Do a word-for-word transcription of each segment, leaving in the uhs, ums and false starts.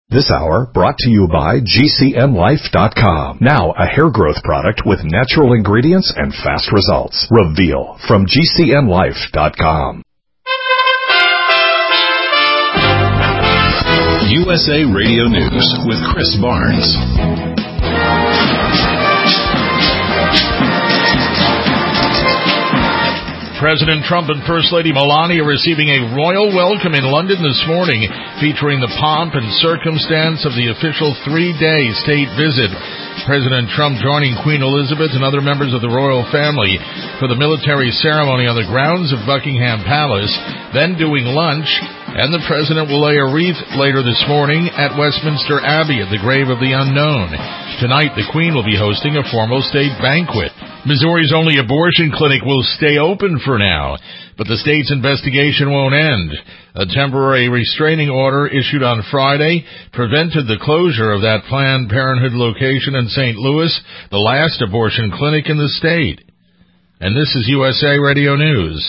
This hour brought to you by G C N Life dot com. Now a hair growth product with natural ingredients and fast results. Reveal from G C N Life dot com. U S A Radio News with Chris Barnes. President Trump and First Lady Melania receiving a royal welcome in London this morning, featuring the pomp and circumstance of the official three-day state visit. President Trump joining Queen Elizabeth and other members of the royal family for the military ceremony on the grounds of Buckingham Palace, then doing lunch, and the president will lay a wreath later this morning at Westminster Abbey at the grave of the unknown. Tonight, the Queen will be hosting a formal state banquet. Missouri's only abortion clinic will stay open for now, but the state's investigation won't end. A temporary restraining order issued on Friday prevented the closure of that Planned Parenthood location in Saint Louis, the last abortion clinic in the state. And this is U S A Radio News.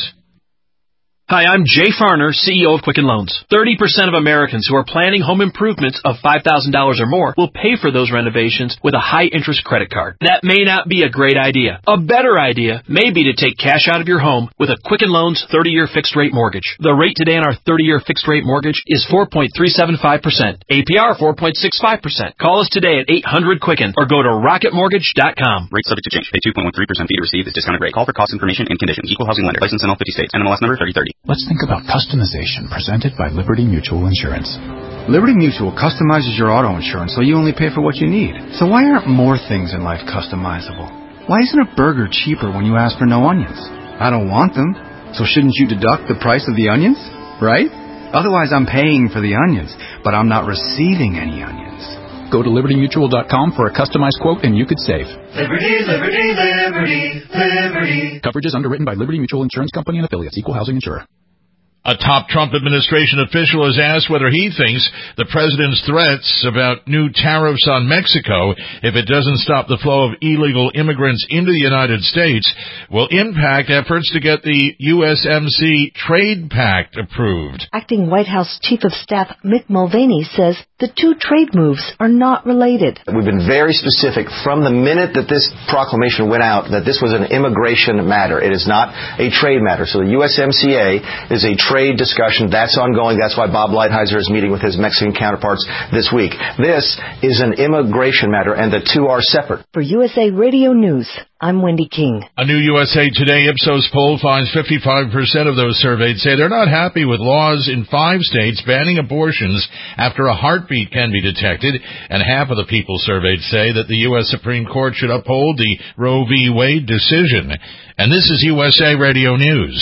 Hi, I'm Jay Farner, C E O of Quicken Loans. thirty percent of Americans who are planning home improvements of five thousand dollars or more will pay for those renovations with a high-interest credit card. That may not be a great idea. A better idea may be to take cash out of your home with a Quicken Loans thirty-year fixed-rate mortgage. The rate today on our thirty-year fixed-rate mortgage is four point three seven five percent. A P R four point six five percent. Call us today at eight hundred Quicken or go to rocket mortgage dot com. Rate subject to change. Pay two point one three percent fee to receive this discounted rate. Call for cost information and conditions. Equal housing lender. License in all fifty states. N M L S number thirty thirty. Let's think about customization presented by Liberty Mutual Insurance. Liberty Mutual customizes your auto insurance so you only pay for what you need. So why aren't more things in life customizable? Why isn't a burger cheaper when you ask for no onions? I don't want them, so shouldn't you deduct the price of the onions? Right? Otherwise I'm paying for the onions, but I'm not receiving any onions. Go to liberty mutual dot com for a customized quote and you could save. Liberty, liberty, liberty, liberty. Coverage is underwritten by Liberty Mutual Insurance Company and affiliates. Equal housing insurer. A top Trump administration official has asked whether he thinks the president's threats about new tariffs on Mexico, if it doesn't stop the flow of illegal immigrants into the United States, will impact efforts to get the U S M C Trade Pact approved. Acting White House Chief of Staff Mick Mulvaney says the two trade moves are not related. We've been very specific from the minute that this proclamation went out that this was an immigration matter. It is not a trade matter. So the U S M C A is a trade discussion. That's ongoing. That's why Bob Lighthizer is meeting with his Mexican counterparts this week. This is an immigration matter, and the two are separate. For U S A Radio News, I'm Wendy King. A new U S A Today Ipsos poll finds fifty-five percent of those surveyed say they're not happy with laws in five states banning abortions after a heartbeat can be detected, and half of the people surveyed say that the U S Supreme Court should uphold the Roe v. Wade decision. And this is U S A Radio News.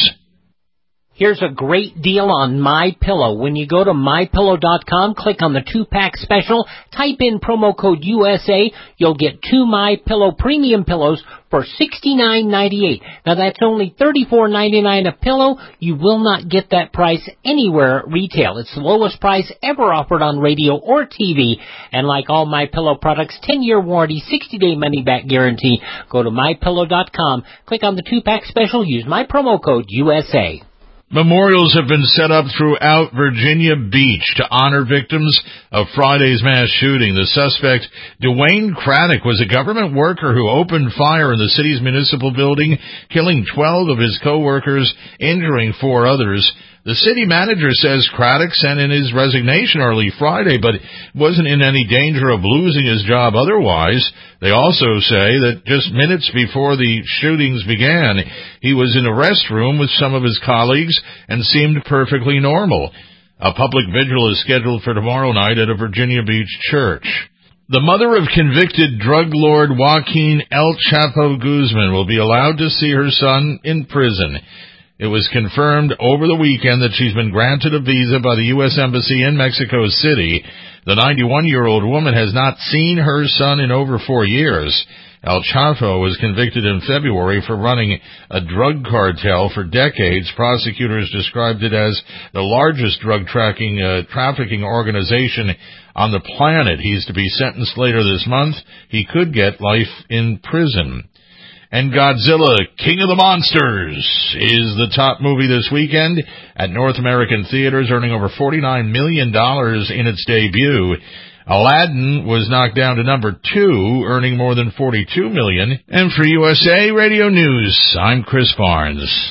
Here's a great deal on MyPillow. When you go to my pillow dot com, click on the two-pack special, type in promo code U S A, you'll get two MyPillow premium pillows for sixty-nine ninety-eight. Now that's only thirty-four ninety-nine a pillow. You will not get that price anywhere at retail. It's the lowest price ever offered on radio or T V. And like all MyPillow products, ten-year warranty, sixty-day money-back guarantee. Go to my pillow dot com, click on the two-pack special, use my promo code U S A. Memorials have been set up throughout Virginia Beach to honor victims of Friday's mass shooting. The suspect, Dwayne Craddock, was a government worker who opened fire in the city's municipal building, killing twelve of his co-workers, injuring four others. The city manager says Craddock sent in his resignation early Friday, but wasn't in any danger of losing his job otherwise. They also say that just minutes before the shootings began, he was in a restroom with some of his colleagues and seemed perfectly normal. A public vigil is scheduled for tomorrow night at a Virginia Beach church. The mother of convicted drug lord Joaquin El Chapo Guzman will be allowed to see her son in prison. It was confirmed over the weekend that she's been granted a visa by the U S Embassy in Mexico City. The ninety-one-year-old woman has not seen her son in over four years. El Chapo was convicted in February for running a drug cartel for decades. Prosecutors described it as the largest drug tracking, uh, trafficking organization on the planet. He's to be sentenced later this month. He could get life in prison. And Godzilla, King of the Monsters, is the top movie this weekend at North American theaters, earning over forty-nine million dollars in its debut. Aladdin was knocked down to number two, earning more than forty-two million dollars. And for U S A Radio News, I'm Chris Barnes.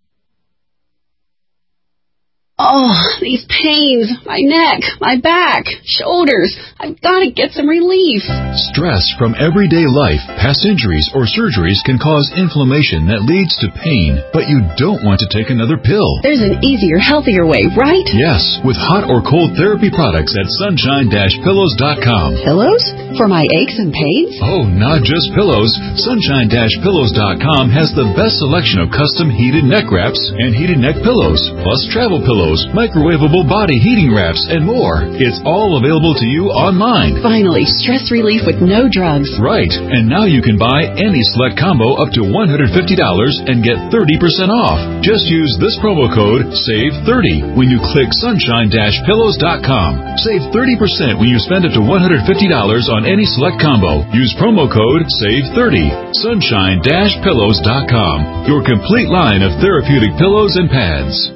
Oh, these pains, my neck, my back, shoulders. I've got to get some relief. Stress from everyday life, past injuries, or surgeries can cause inflammation that leads to pain, but you don't want to take another pill. There's an easier, healthier way, right? Yes, with hot or cold therapy products at sunshine dash pillows dot com. Pillows? For my aches and pains? Oh, not just pillows. sunshine dash pillows dot com has the best selection of custom heated neck wraps and heated neck pillows, plus travel pillows, microwavable body heating wraps, and more. It's all available to you online. Finally, stress relief with no drugs. Right, and now you can buy any select combo up to one hundred fifty dollars and get thirty percent off. Just use this promo code save thirty when you click sunshine dash pillows dot com. Save thirty percent when you spend up to one hundred fifty dollars on any select combo. Use promo code save thirty. sunshine dash pillows dot com. Your complete line of therapeutic pillows and pads.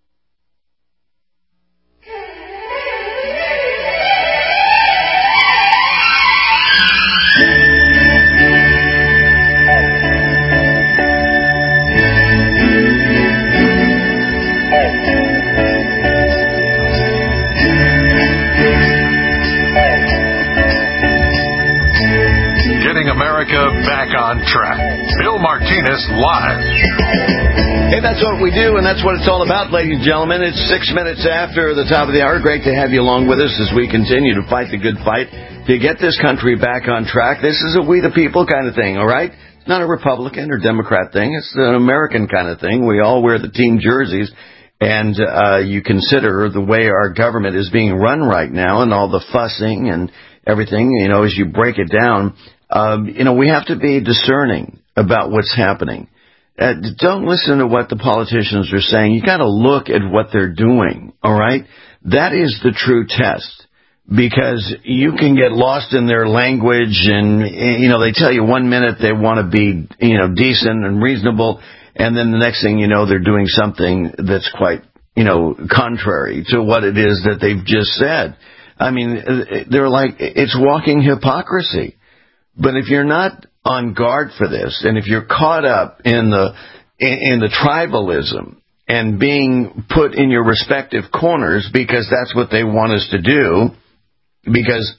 Back on track. Bill Martinez live. Hey, that's what we do, and that's what it's all about, ladies and gentlemen. It's six minutes after the top of the hour. Great to have you along with us as we continue to fight the good fight to get this country back on track. This is a we the people kind of thing, all right? It's not a Republican or Democrat thing. It's an American kind of thing. We all wear the team jerseys, and uh, you consider the way our government is being run right now and all the fussing and everything, you know, as you break it down. Um, you know, we have to be discerning about what's happening. Uh, don't listen to what the politicians are saying. You got to look at what they're doing, all right? That is the true test, because you can get lost in their language and, you know, they tell you one minute they want to be, you know, decent and reasonable, and then the next thing you know, they're doing something that's quite, you know, contrary to what it is that they've just said. I mean, they're like, it's walking hypocrisy. But if you're not on guard for this, and if you're caught up in the in the tribalism and being put in your respective corners because that's what they want us to do, because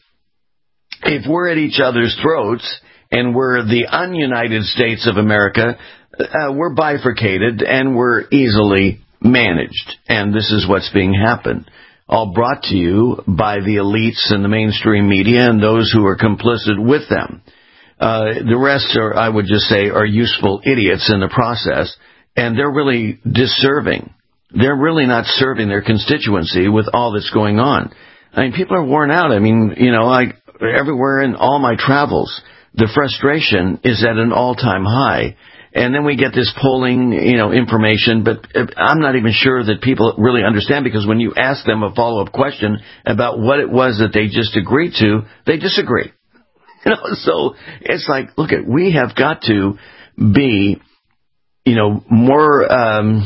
if we're at each other's throats and we're the ununited states of America, uh, we're bifurcated and we're easily managed. And this is what's being happened. All brought to you by the elites and the mainstream media and those who are complicit with them. Uh, the rest are, I would just say, are useful idiots in the process, and they're really disserving. They're really not serving their constituency with all that's going on. I mean, people are worn out. I mean, you know, I, everywhere in all my travels, the frustration is at an all-time high. And then we get this polling, you know, information, but I'm not even sure that people really understand, because when you ask them a follow-up question about what it was that they just agreed to, they disagree. You know, so it's like, look, at we have got to be, you know, more. Um,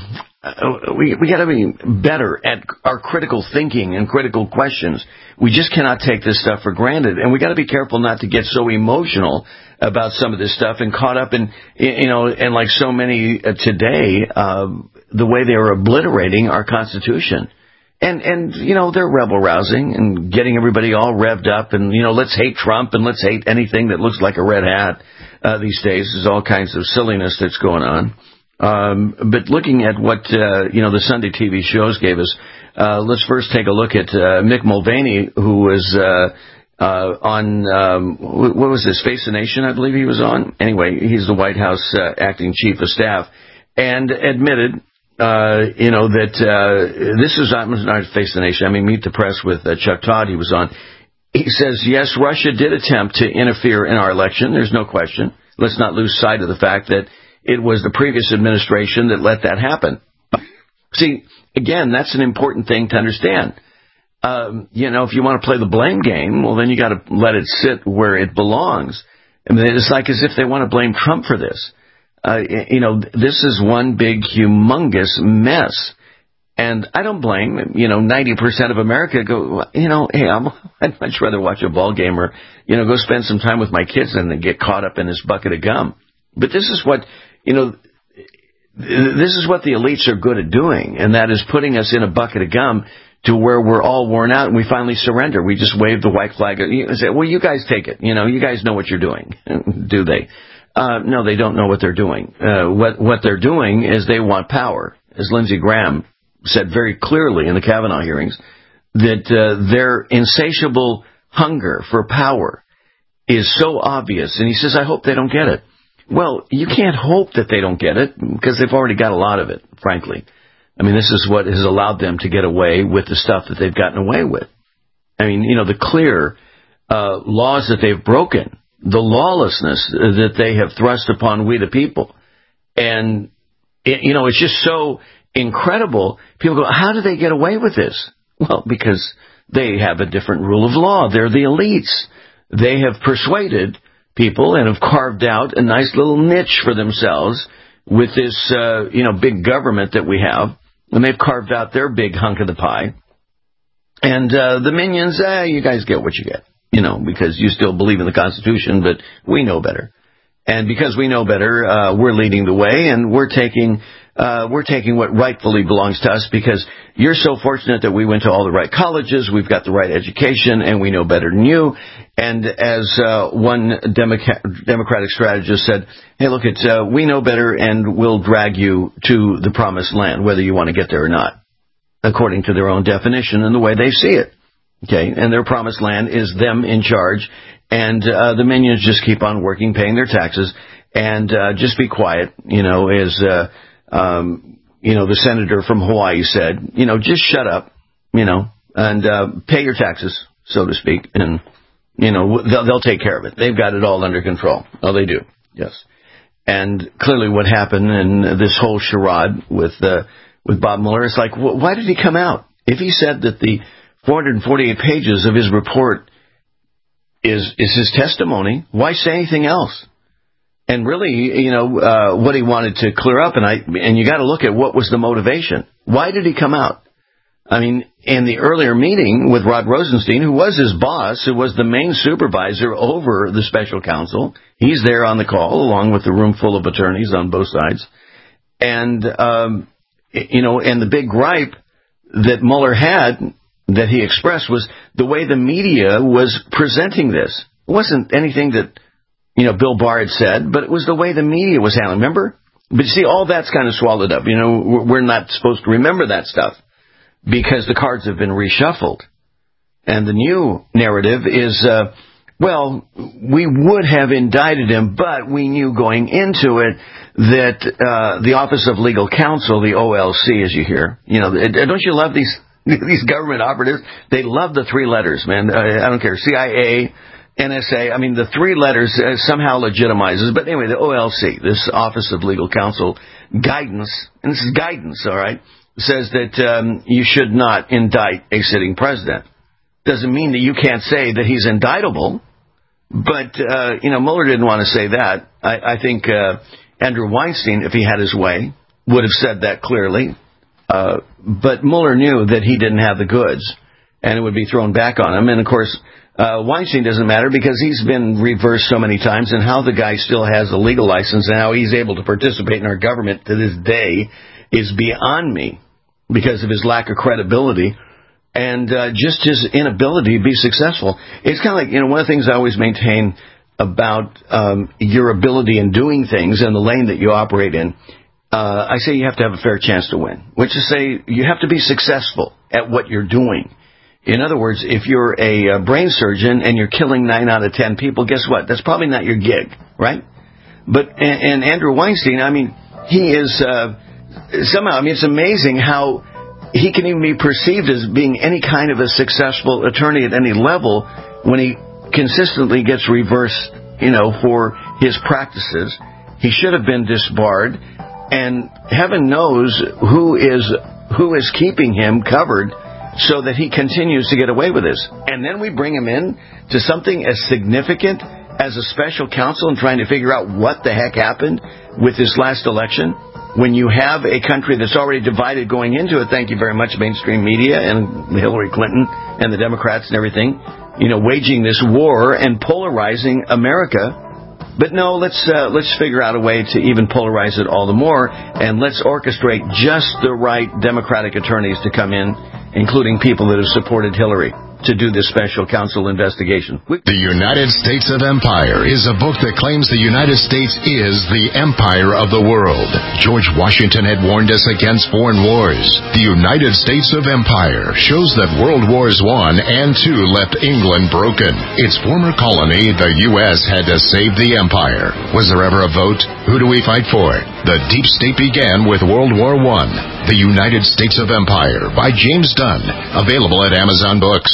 we we got to be better at our critical thinking and critical questions. We just cannot take this stuff for granted, and we got to be careful not to get so emotional about some of this stuff and caught up in, you know, and like so many uh, today, uh, the way they are obliterating our Constitution. And, and, you know, they're rebel rousing and getting everybody all revved up and, you know, let's hate Trump and let's hate anything that looks like a red hat uh, these days. There's all kinds of silliness that's going on. Um, but looking at what, uh, you know, the Sunday T V shows gave us, uh, let's first take a look at uh, Mick Mulvaney, who was uh, uh, on, um, what was this, Face the Nation, I believe he was on. Anyway, he's the White House uh, acting chief of staff, and admitted, uh, you know, that uh, this is not, not Face the Nation, I mean Meet the Press with uh, Chuck Todd he was on. He says, yes, Russia did attempt to interfere in our election. There's no question. Let's not lose sight of the fact that it was the previous administration that let that happen. See, again, that's an important thing to understand. Um, you know, if you want to play the blame game, well, then you got to let it sit where it belongs. I mean, it's like as if they want to blame Trump for this. Uh, you know, this is one big, humongous mess. And I don't blame, you know, ninety percent of America go, you know, hey, I'm, I'd much rather watch a ball game or, you know, go spend some time with my kids than to get caught up in this bucket of gum. But this is what, you know, this is what the elites are good at doing, and that is putting us in a bucket of gum to where we're all worn out and we finally surrender. We just wave the white flag and say, well, you guys take it. You know, you guys know what you're doing. Do they? Uh, no, they don't know what they're doing. Uh, what, what they're doing is they want power. As Lindsey Graham said very clearly in the Kavanaugh hearings, that uh, their insatiable hunger for power is so obvious. And he says, I hope they don't get it. Well, you can't hope that they don't get it because they've already got a lot of it, frankly. I mean, this is what has allowed them to get away with the stuff that they've gotten away with. I mean, you know, the clear uh, laws that they've broken, the lawlessness that they have thrust upon we the people. And, it, you know, it's just so incredible. People go, how do they get away with this? Well, because they have a different rule of law. They're the elites. They have persuaded people and have carved out a nice little niche for themselves with this, uh, you know, big government that we have. And they've carved out their big hunk of the pie. And uh, the minions, eh, you guys get what you get, you know, because you still believe in the Constitution, but we know better. And because we know better, uh, we're leading the way, and we're taking uh, we're taking what rightfully belongs to us, because you're so fortunate that we went to all the right colleges, we've got the right education, and we know better than you. And as uh, one Democrat, Democratic strategist said, hey, look, it's, uh, we know better, and we'll drag you to the promised land, whether you want to get there or not, according to their own definition and the way they see it. Okay, and their promised land is them in charge. And uh, the minions just keep on working, paying their taxes, and uh, just be quiet, you know, as, uh, um, you know, the senator from Hawaii said, you know, just shut up, you know, and uh, pay your taxes, so to speak, and, you know, they'll, they'll take care of it. They've got it all under control. Oh, they do, yes. And clearly what happened in this whole charade with uh, with Bob Mueller, it's like, wh- why did he come out? If he said that the four hundred forty-eight pages of his report is is his testimony, why say anything else? And really, you know, uh, what he wanted to clear up, and I and you got to look at what was the motivation. Why did he come out? I mean, in the earlier meeting with Rod Rosenstein, who was his boss, who was the main supervisor over the special counsel, he's there on the call along with the room full of attorneys on both sides. And, um, you know, and the big gripe that Mueller had, that he expressed, was the way the media was presenting this. It wasn't anything that, you know, Bill Barr had said, but it was the way the media was handling. Remember? But you see, all that's kind of swallowed up. You know, we're not supposed to remember that stuff because the cards have been reshuffled. And the new narrative is, uh, well, we would have indicted him, but we knew going into it that uh, the Office of Legal Counsel, the O L C, as you hear, you know, don't you love these these government operatives? They love the three letters, man. I don't care. C I A, N S A, I mean, the three letters uh, somehow legitimizes. But anyway, the O L C, this Office of Legal Counsel guidance, and this is guidance, all right, says that um, you should not indict a sitting president. Doesn't mean that you can't say that he's indictable. But, uh, you know, Mueller didn't want to say that. I, I think uh, Andrew Weinstein, if he had his way, would have said that clearly. Uh, but Mueller knew that he didn't have the goods, and it would be thrown back on him. And, of course, uh, Weinstein doesn't matter because he's been reversed so many times, and how the guy still has a legal license and how he's able to participate in our government to this day is beyond me because of his lack of credibility. And uh, just his inability to be successful. It's kind of like, you know, one of the things I always maintain about um, your ability in doing things and the lane that you operate in, uh, I say you have to have a fair chance to win, which is say you have to be successful at what you're doing. In other words, if you're a, a brain surgeon and you're killing nine out of ten people, guess what? That's probably not your gig, right? But and, and Andrew Weinstein, I mean, he is uh, somehow, I mean, it's amazing how he can even be perceived as being any kind of a successful attorney at any level when he consistently gets reversed, you know, for his practices. He should have been disbarred, and heaven knows who is who is keeping him covered so that he continues to get away with this. And then we bring him in to something as significant as a special counsel and trying to figure out what the heck happened with this last election. when you have a country that's already divided going into it, thank you very much, mainstream media and Hillary Clinton and the Democrats and everything, you know, waging this war and polarizing America. But no, let's uh, let's figure out a way to even polarize it all the more, and let's orchestrate just the right Democratic attorneys to come in, including people that have supported Hillary, to do this special counsel investigation. The United States of Empire is a book that claims the United States is the empire of the world. George Washington had warned us against foreign wars. The United States of Empire shows that World Wars One and Two left England broken. Its former colony, the U S, had to save the empire. Was there ever a vote? Who do we fight for? The deep state began with World War One. The United States of Empire by James Dunn. Available at Amazon Books.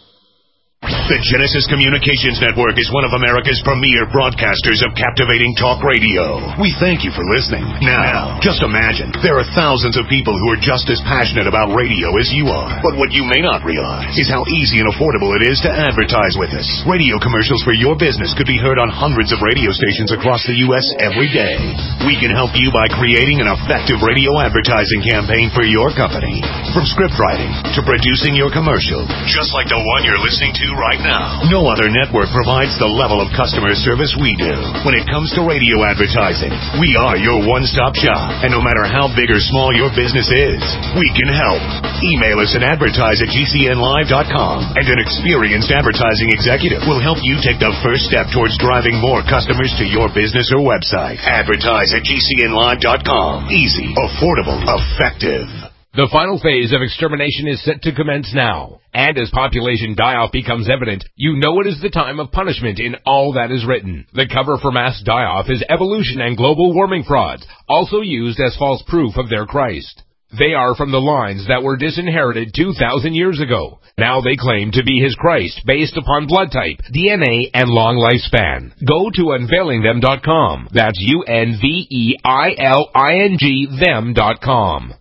The Genesis Communications Network is one of America's premier broadcasters of captivating talk radio. We thank you for listening. Now, just imagine, there are thousands of people who are just as passionate about radio as you are. But what you may not realize is how easy and affordable it is to advertise with us. Radio commercials for your business could be heard on hundreds of radio stations across the U S every day. We can help you by creating an effective radio advertising campaign for your company. From script writing to producing your commercial, just like the one you're listening to right now. No other network provides the level of customer service we do. When it comes to radio advertising, we are your one-stop shop. And no matter how big or small your business is, we can help. Email us at advertise at G C N live dot com, and an experienced advertising executive will help you take the first step towards driving more customers to your business or website. Advertise at G C N live dot com. Easy, affordable, effective. The final phase of extermination is set to commence now. And as population die-off becomes evident, you know it is the time of punishment in all that is written. The cover for mass die-off is evolution and global warming frauds, also used as false proof of their Christ. They are from the lines that were disinherited two thousand years ago. Now they claim to be his Christ based upon blood type, D N A, and long lifespan. Go to unveiling them dot com. That's U N V E I L I N G them dot com.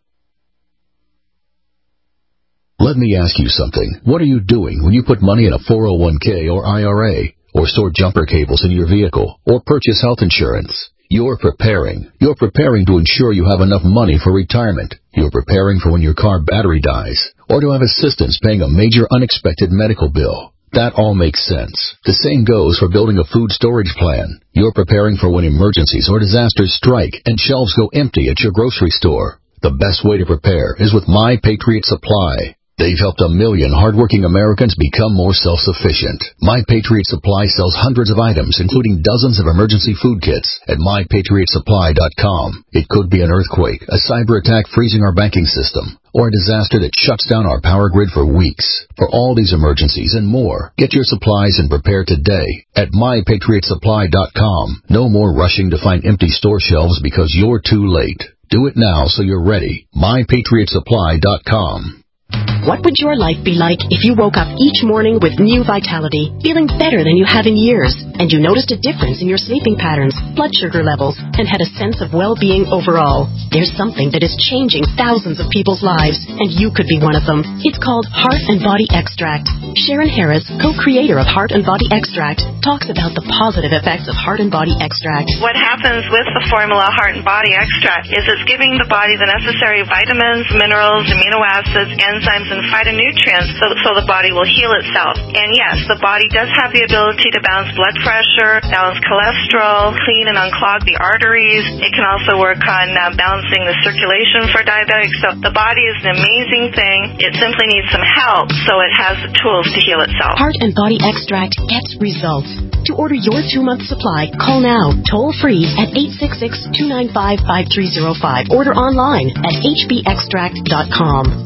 Let me ask you something. What are you doing when you put money in a four oh one k or I R A, or store jumper cables in your vehicle, or purchase health insurance? You're preparing. You're preparing to ensure you have enough money for retirement. You're preparing for when your car battery dies, or to have assistance paying a major unexpected medical bill. That all makes sense. The same goes for building a food storage plan. You're preparing for when emergencies or disasters strike and shelves go empty at your grocery store. The best way to prepare is with My Patriot Supply. They've helped a million hardworking Americans become more self-sufficient. My Patriot Supply sells hundreds of items, including dozens of emergency food kits, at my patriot supply dot com. It could be an earthquake, a cyber attack freezing our banking system, or a disaster that shuts down our power grid for weeks. For all these emergencies and more, get your supplies and prepare today at my patriot supply dot com. No more rushing to find empty store shelves because you're too late. Do it now so you're ready. my patriot supply dot com. What would your life be like if you woke up each morning with new vitality, feeling better than you have in years, and you noticed a difference in your sleeping patterns, blood sugar levels, and had a sense of well-being overall? There's something that is changing thousands of people's lives, and you could be one of them. It's called Heart and Body Extract. Sharon Harris, co-creator of Heart and Body Extract, talks about the positive effects of Heart and Body Extract. What happens with the formula Heart and Body Extract is it's giving the body the necessary vitamins, minerals, amino acids, enzymes, and phytonutrients so, so the body will heal itself. And yes, the body does have the ability to balance blood pressure, balance cholesterol, clean and unclog the arteries. It can also work on uh, balancing the circulation for diabetics. So the body is an amazing thing. It simply needs some help so it has the tools to heal itself. Heart and Body Extract gets results. To order your two-month supply, call now, toll-free at eight six six, two nine five, five three zero five. Order online at h b extract dot com.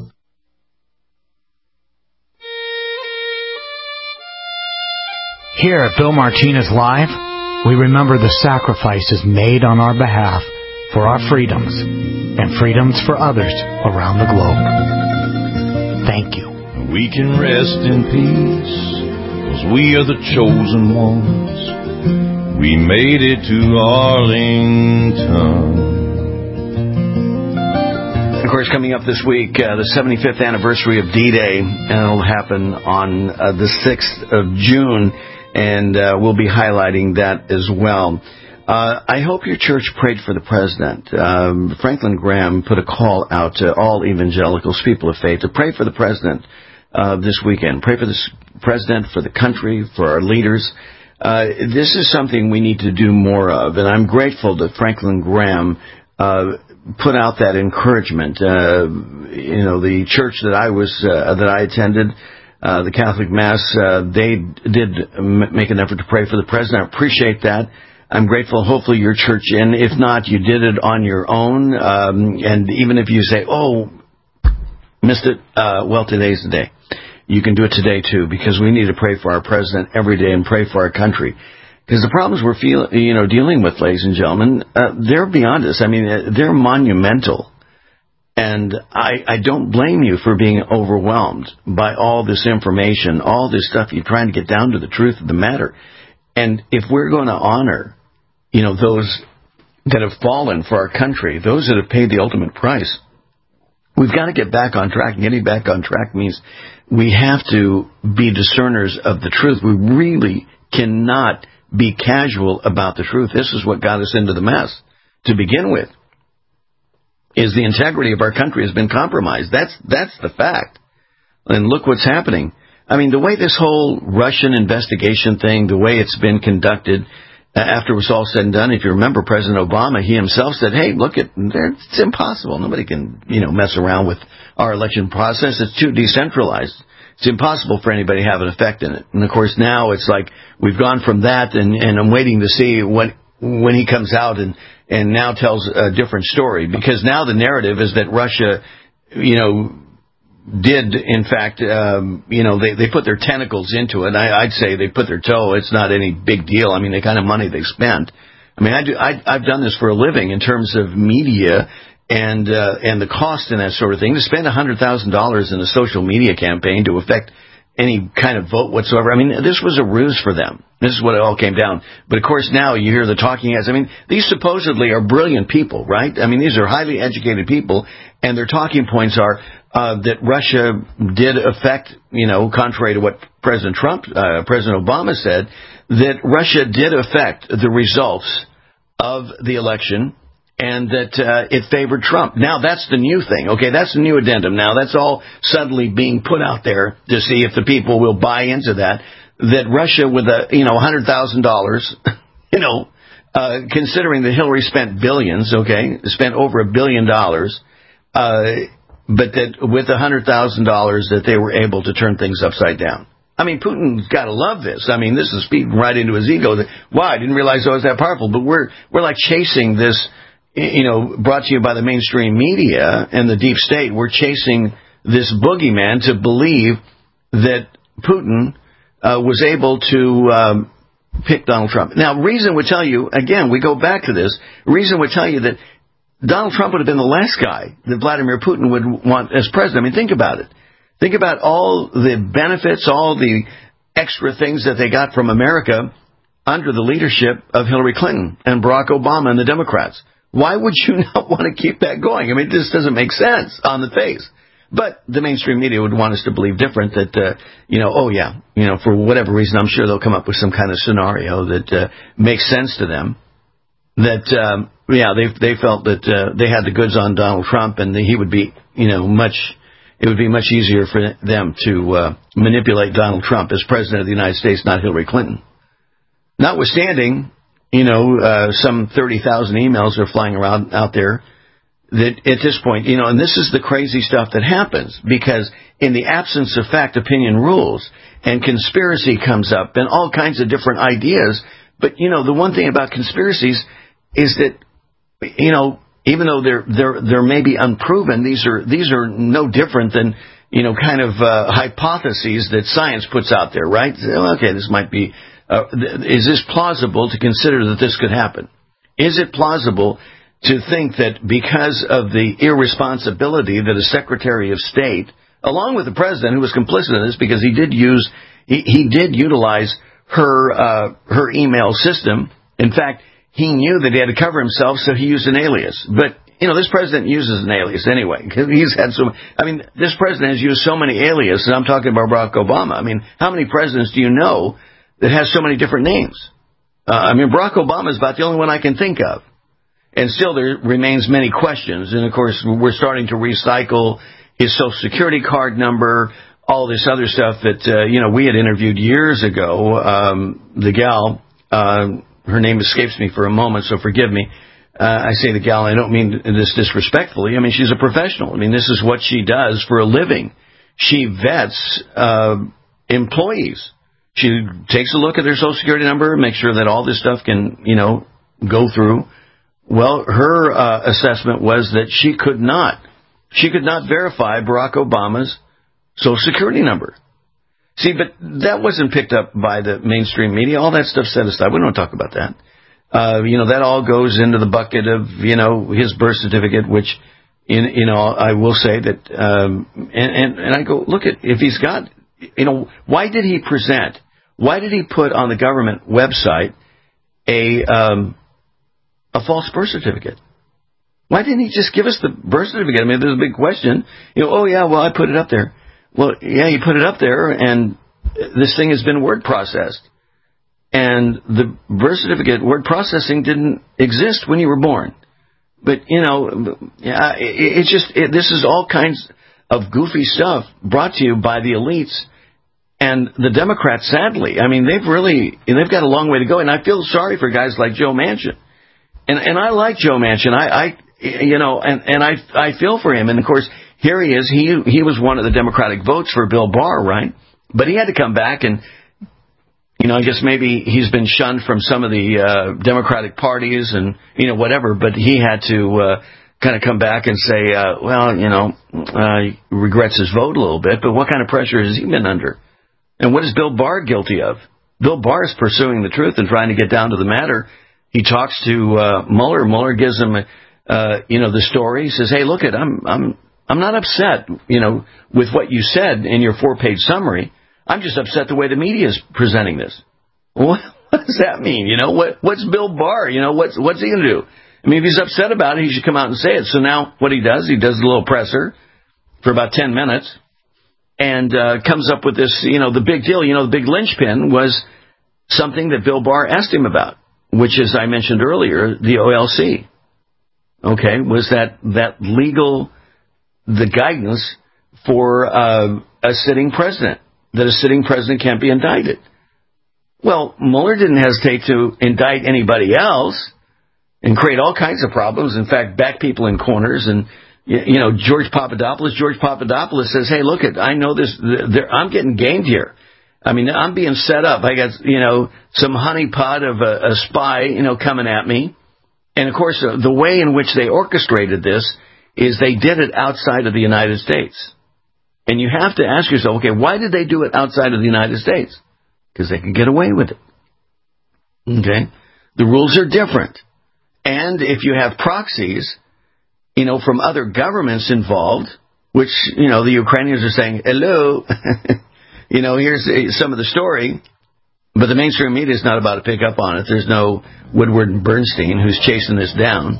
Here at Bill Martinez Live, we remember the sacrifices made on our behalf for our freedoms and freedoms for others around the globe. Thank you. We can rest in peace, 'cause we are the chosen ones. We made it to Arlington. Of course, coming up this week, uh, the seventy-fifth anniversary of D-Day, and it'll happen on uh, the sixth of June. And uh, we'll be highlighting that as well. Uh, I hope your church prayed for the president. Um, Franklin Graham put a call out to all evangelicals, people of faith, to pray for the president uh, this weekend. Pray for the president, for the country, for our leaders. Uh, this is something we need to do more of, and I'm grateful that Franklin Graham uh, put out that encouragement. Uh, you know, the church that I was uh, that I attended, uh, the Catholic Mass, uh, they did m- make an effort to pray for the president. I appreciate that. I'm grateful. Hopefully your church, and if not, you did it on your own. Um, and even if you say, oh, missed it, uh, well, today's the day. You can do it today, too, because we need to pray for our president every day and pray for our country. Because the problems we're feel, you know, dealing with, ladies and gentlemen, uh, they're beyond us. I mean, they're monumental. And I, I don't blame you for being overwhelmed by all this information, all this stuff. You're trying to get down to the truth of the matter. And if we're going to honor, you know, those that have fallen for our country, those that have paid the ultimate price, we've got to get back on track. And getting back on track means we have to be discerners of the truth. We really cannot be casual about the truth. This is what got us into the mess to begin with, is the integrity of our country has been compromised. That's that's the fact. And look what's happening. I mean, the way this whole Russian investigation thing, the way it's been conducted, uh, after it was all said and done, if you remember President Obama, he himself said, hey, look, it, it's impossible. Nobody can, you know, mess around with our election process. It's too decentralized. It's impossible for anybody to have an effect in it. And, of course, now it's like we've gone from that, and, and I'm waiting to see what when he comes out and, and now tells a different story. Because now the narrative is that Russia, you know, did, in fact, um, you know, they, they put their tentacles into it. I, I'd say they put their toe. It's not any big deal. I mean, the kind of money they spent. I mean, I do, I, I've done this for a living in terms of media and uh, and the cost and that sort of thing. To spend one hundred thousand dollars in a social media campaign to affect any kind of vote whatsoever. I mean, this was a ruse for them. This is what it all came down. But, of course, now you hear the talking heads. I mean, these supposedly are brilliant people, right? I mean, these are highly educated people, and their talking points are uh, that Russia did affect, you know, contrary to what President Trump, uh, President Obama said, that Russia did affect the results of the election, and that uh, it favored Trump. Now, that's the new thing, okay? That's the new addendum. Now, that's all suddenly being put out there to see if the people will buy into that, that Russia with, a you know, one hundred thousand dollars, you know, uh, considering that Hillary spent billions, okay, spent over a billion dollars, uh, but that with one hundred thousand dollars that they were able to turn things upside down. I mean, Putin's got to love this. I mean, this is speaking right into his ego. That, wow, I didn't realize I was that powerful. But we're we're like chasing this, you know, brought to you by the mainstream media and the deep state. We're chasing this boogeyman to believe that Putin uh, was able to um, pick Donald Trump. Now, reason would tell you, again, we go back to this, reason would tell you that Donald Trump would have been the last guy that Vladimir Putin would want as president. I mean, think about it. Think about all the benefits, all the extra things that they got from America under the leadership of Hillary Clinton and Barack Obama and the Democrats. Why would you not want to keep that going? I mean, this doesn't make sense on the face. But the mainstream media would want us to believe different, that, uh, you know, oh, yeah, you know, for whatever reason, I'm sure they'll come up with some kind of scenario that uh, makes sense to them. That, um, yeah, they they felt that uh, they had the goods on Donald Trump and that he would be, you know, much... It would be much easier for them to uh, manipulate Donald Trump as president of the United States, not Hillary Clinton. Notwithstanding, you know, uh, some thirty thousand emails are flying around out there that at this point, you know, and this is the crazy stuff that happens because in the absence of fact, opinion rules and conspiracy comes up and all kinds of different ideas. But, you know, the one thing about conspiracies is that, you know, even though they're they're they're maybe unproven, these are these are no different than, you know, kind of uh, hypotheses that science puts out there, right? Okay, this might be. Uh, is this plausible to consider that this could happen? Is it plausible to think that because of the irresponsibility that a Secretary of State, along with the President, who was complicit in this because he did use he, he did utilize her uh, her email system. In fact, he knew that he had to cover himself, so he used an alias. But, you know, this president uses an alias anyway. He's had so, I mean, this president has used so many aliases, and I'm talking about Barack Obama. I mean, how many presidents do you know that has so many different names? Uh, I mean, Barack Obama is about the only one I can think of. And still there remains many questions. And, of course, we're starting to recycle his Social Security card number, all this other stuff that, uh, you know, we had interviewed years ago. Um, the gal, uh, her name escapes me for a moment, so forgive me. Uh, I say the gal, I don't mean this disrespectfully. I mean, she's a professional. I mean, this is what she does for a living. She vets uh, employees. She takes a look at their Social Security number, makes sure that all this stuff can, you know, go through. Well, her uh, assessment was that she could not. She could not verify Barack Obama's Social Security number. See, but that wasn't picked up by the mainstream media. All that stuff set aside. We don't talk about that. Uh, you know, that all goes into the bucket of, you know, his birth certificate, which, in, you know, I will say that, um, and, and, and I go, look at, if he's got, you know, why did he present, why did he put on the government website a, um, a false birth certificate? Why didn't he just give us the birth certificate? I mean, there's a big question. You know, oh yeah, well, I put it up there. Well, yeah, you put it up there, and this thing has been word processed. And the birth certificate, word processing didn't exist when you were born. But, you know, yeah, it, it's just, it, this is all kinds of goofy stuff brought to you by the elites. And the Democrats, sadly, I mean, they've really, they've got a long way to go. And I feel sorry for guys like Joe Manchin. And and I like Joe Manchin. I, I you know, and, and I I feel for him. And, of course, here he is. He he was one of the Democratic votes for Bill Barr, right? But he had to come back and, you know, I guess maybe he's been shunned from some of the uh, Democratic parties and, you know, whatever. But he had to uh, kind of come back and say, uh, well, you know, uh, he regrets his vote a little bit. But what kind of pressure has he been under? And what is Bill Barr guilty of? Bill Barr is pursuing the truth and trying to get down to the matter. He talks to uh, Mueller. Mueller gives him, uh, you know, the story. He says, hey, look, it, I'm I'm I'm not upset, you know, with what you said in your four-page summary. I'm just upset the way the media is presenting this. What, what does that mean? You know, what what's Bill Barr? You know, what's what's he going to do? I mean, if he's upset about it, he should come out and say it. So now what he does, he does a little presser for about ten minutes and uh, comes up with this, you know, the big deal. You know, the big linchpin was something that Bill Barr asked him about, which, as I mentioned earlier, the O L C, okay, was that, that legal, the guidance for uh, a sitting president, that a sitting president can't be indicted. Well, Mueller didn't hesitate to indict anybody else and create all kinds of problems. In fact, back people in corners. And, you know, George Papadopoulos, George Papadopoulos says, hey, look, it, I know this, I'm getting gamed here. I mean, I'm being set up. I got, you know, some honeypot of a, a spy, you know, coming at me. And, of course, uh, the way in which they orchestrated this is they did it outside of the United States. And you have to ask yourself, okay, why did they do it outside of the United States? Because they could get away with it. Okay? The rules are different. And if you have proxies, you know, from other governments involved, which, you know, the Ukrainians are saying, hello, you know, here's some of the story, but the mainstream media is not about to pick up on it. There's no Woodward and Bernstein who's chasing this down.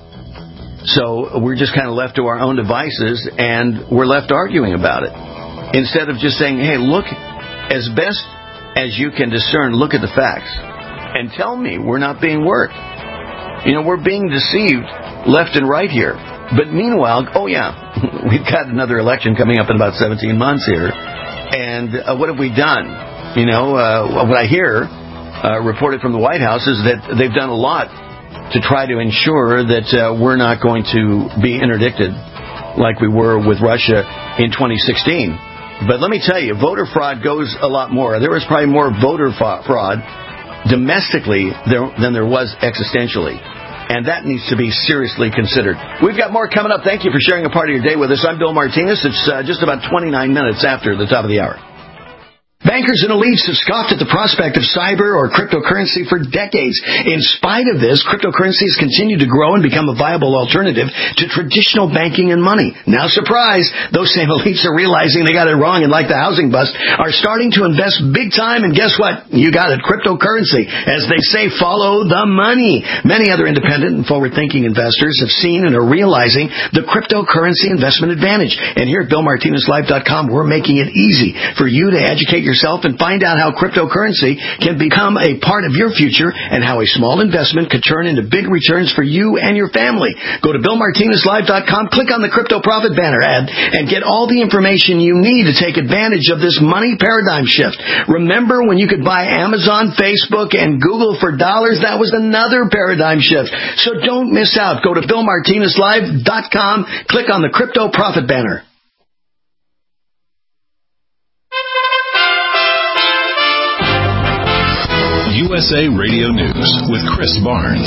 So we're just kind of left to our own devices, and we're left arguing about it. Instead of just saying, hey, look, as best as you can discern, look at the facts, and tell me we're not being worked. You know, we're being deceived left and right here. But meanwhile, oh yeah, we've got another election coming up in about seventeen months here. And uh, what have we done? You know, uh, what I hear uh, reported from the White House is that they've done a lot to try to ensure that uh, we're not going to be interdicted like we were with Russia in twenty sixteen. But let me tell you, voter fraud goes a lot more. There was probably more voter fraud domestically there, than there was existentially. And that needs to be seriously considered. We've got more coming up. Thank you for sharing a part of your day with us. I'm Bill Martinez. It's uh, just about twenty-nine minutes after the top of the hour. Bankers and elites have scoffed at the prospect of cyber or cryptocurrency for decades. In spite of this, cryptocurrencies continue to grow and become a viable alternative to traditional banking and money. Now, surprise, those same elites are realizing they got it wrong and, like the housing bust, are starting to invest big time. And guess what? You got it, cryptocurrency. As they say, follow the money. Many other independent and forward-thinking investors have seen and are realizing the cryptocurrency investment advantage. And here at Bill Martinez Live dot com, we're making it easy for you to educate yourself yourself and find out how cryptocurrency can become a part of your future and how a small investment could turn into big returns for you and your family. Go to Bill Martinez Live dot com, click on the Crypto Profit banner ad, and get all the information you need to take advantage of this money paradigm shift. Remember when you could buy Amazon, Facebook, and Google for dollars? That was another paradigm shift. So don't miss out. Go to Bill Martinez Live dot com, click on the Crypto Profit banner. U S A Radio News with Chris Barnes.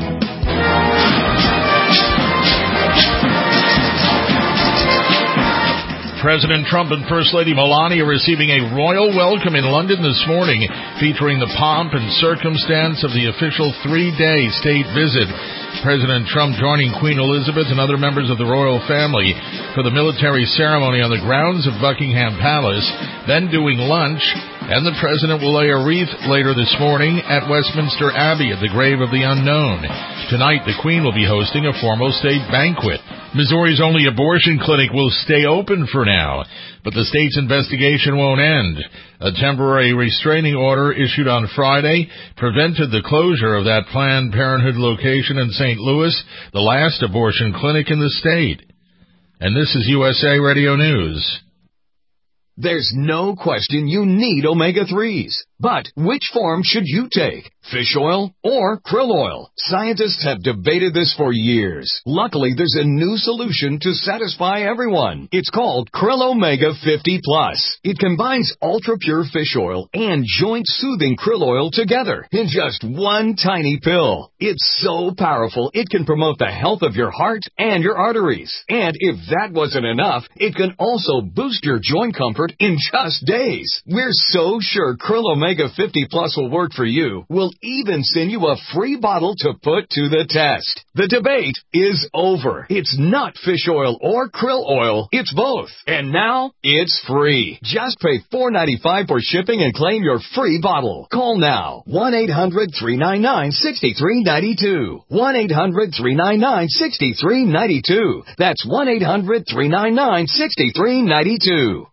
President Trump and First Lady Melania receiving a royal welcome in London this morning, featuring the pomp and circumstance of the official three-day state visit. President Trump joining Queen Elizabeth and other members of the royal family for the military ceremony on the grounds of Buckingham Palace, then doing lunch, and the president will lay a wreath later this morning at Westminster Abbey at the grave of the unknown. Tonight, the Queen will be hosting a formal state banquet. Missouri's only abortion clinic will stay open for now, but the state's investigation won't end. A temporary restraining order issued on Friday prevented the closure of that Planned Parenthood location in Saint Louis, the last abortion clinic in the state. And this is U S A Radio News. There's no question you need omega threes. But which form should you take? Fish oil or krill oil? Scientists have debated this for years. Luckily, there's a new solution to satisfy everyone. It's called Krill Omega fifty plus. It combines ultra-pure fish oil and joint-soothing krill oil together in just one tiny pill. It's so powerful, it can promote the health of your heart and your arteries. And if that wasn't enough, it can also boost your joint comfort in just days. We're so sure Krill Omega fifty plus will work for you. We'll even send you a free bottle to put to the test. The debate is over. It's not fish oil or krill oil. It's both. And now it's free. Just pay four dollars and ninety-five cents for shipping and claim your free bottle. Call now. one eight hundred three nine nine six three nine two. one eight hundred three nine nine six three nine two. That's one eight hundred three nine nine six three nine two.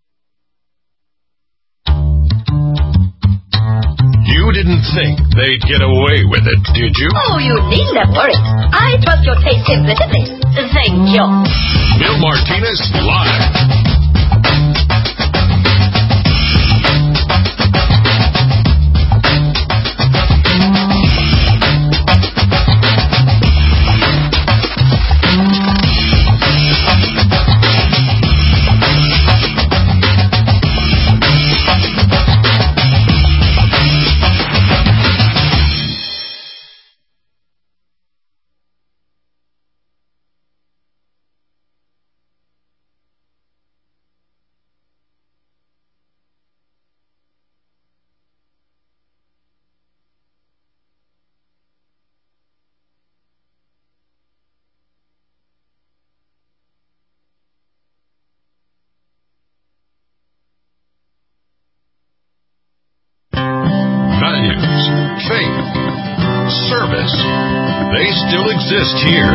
You didn't think they'd get away with it, did you? Oh, you needn't worry. I trust your taste implicitly. Thank you. Bill Martinez Live. They still exist here.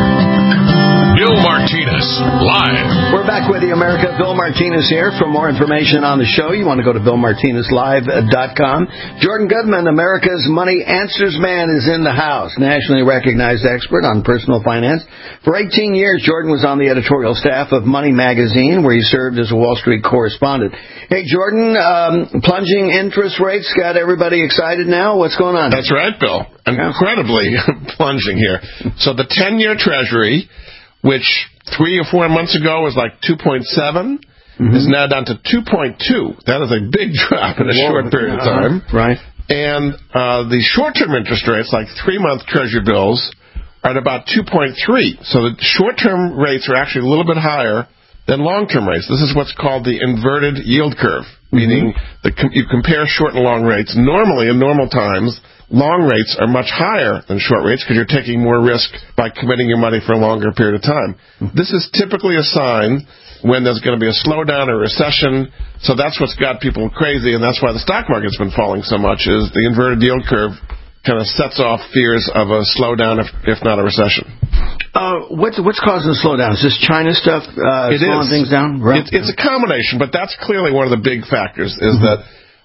Bill Martinez, live. We're back with you, America. Bill Martinez here. For more information on the show, you want to go to Bill Martinez Live dot com. Jordan Goodman, America's Money Answers Man, is in the house. Nationally recognized expert on personal finance. For eighteen years, Jordan was on the editorial staff of Money Magazine, where he served as a Wall Street correspondent. Hey, Jordan, um, plunging interest rates got everybody excited now. What's going on? That's right, Bill. Incredibly plunging here. So the ten-year Treasury, which three or four months ago was like two point seven, mm-hmm. is now down to two point two. That is a big drop in a Whoa, short period of time. Uh, right. And uh, the short-term interest rates, like three-month Treasury bills, are at about two point three. So the short-term rates are actually a little bit higher than long-term rates. This is what's called the inverted yield curve, meaning mm-hmm. the, you compare short and long rates. Normally, in normal times, long rates are much higher than short rates because you're taking more risk by committing your money for a longer period of time. Mm-hmm. This is typically a sign when there's going to be a slowdown or recession. So that's what's got people crazy, and that's why the stock market's been falling so much, is the inverted yield curve kind of sets off fears of a slowdown, if, if not a recession. Uh, what's what's causing the slowdown? Is this China stuff uh, it slowing is. things down? Right. It's, it's a combination, but that's clearly one of the big factors, is mm-hmm. that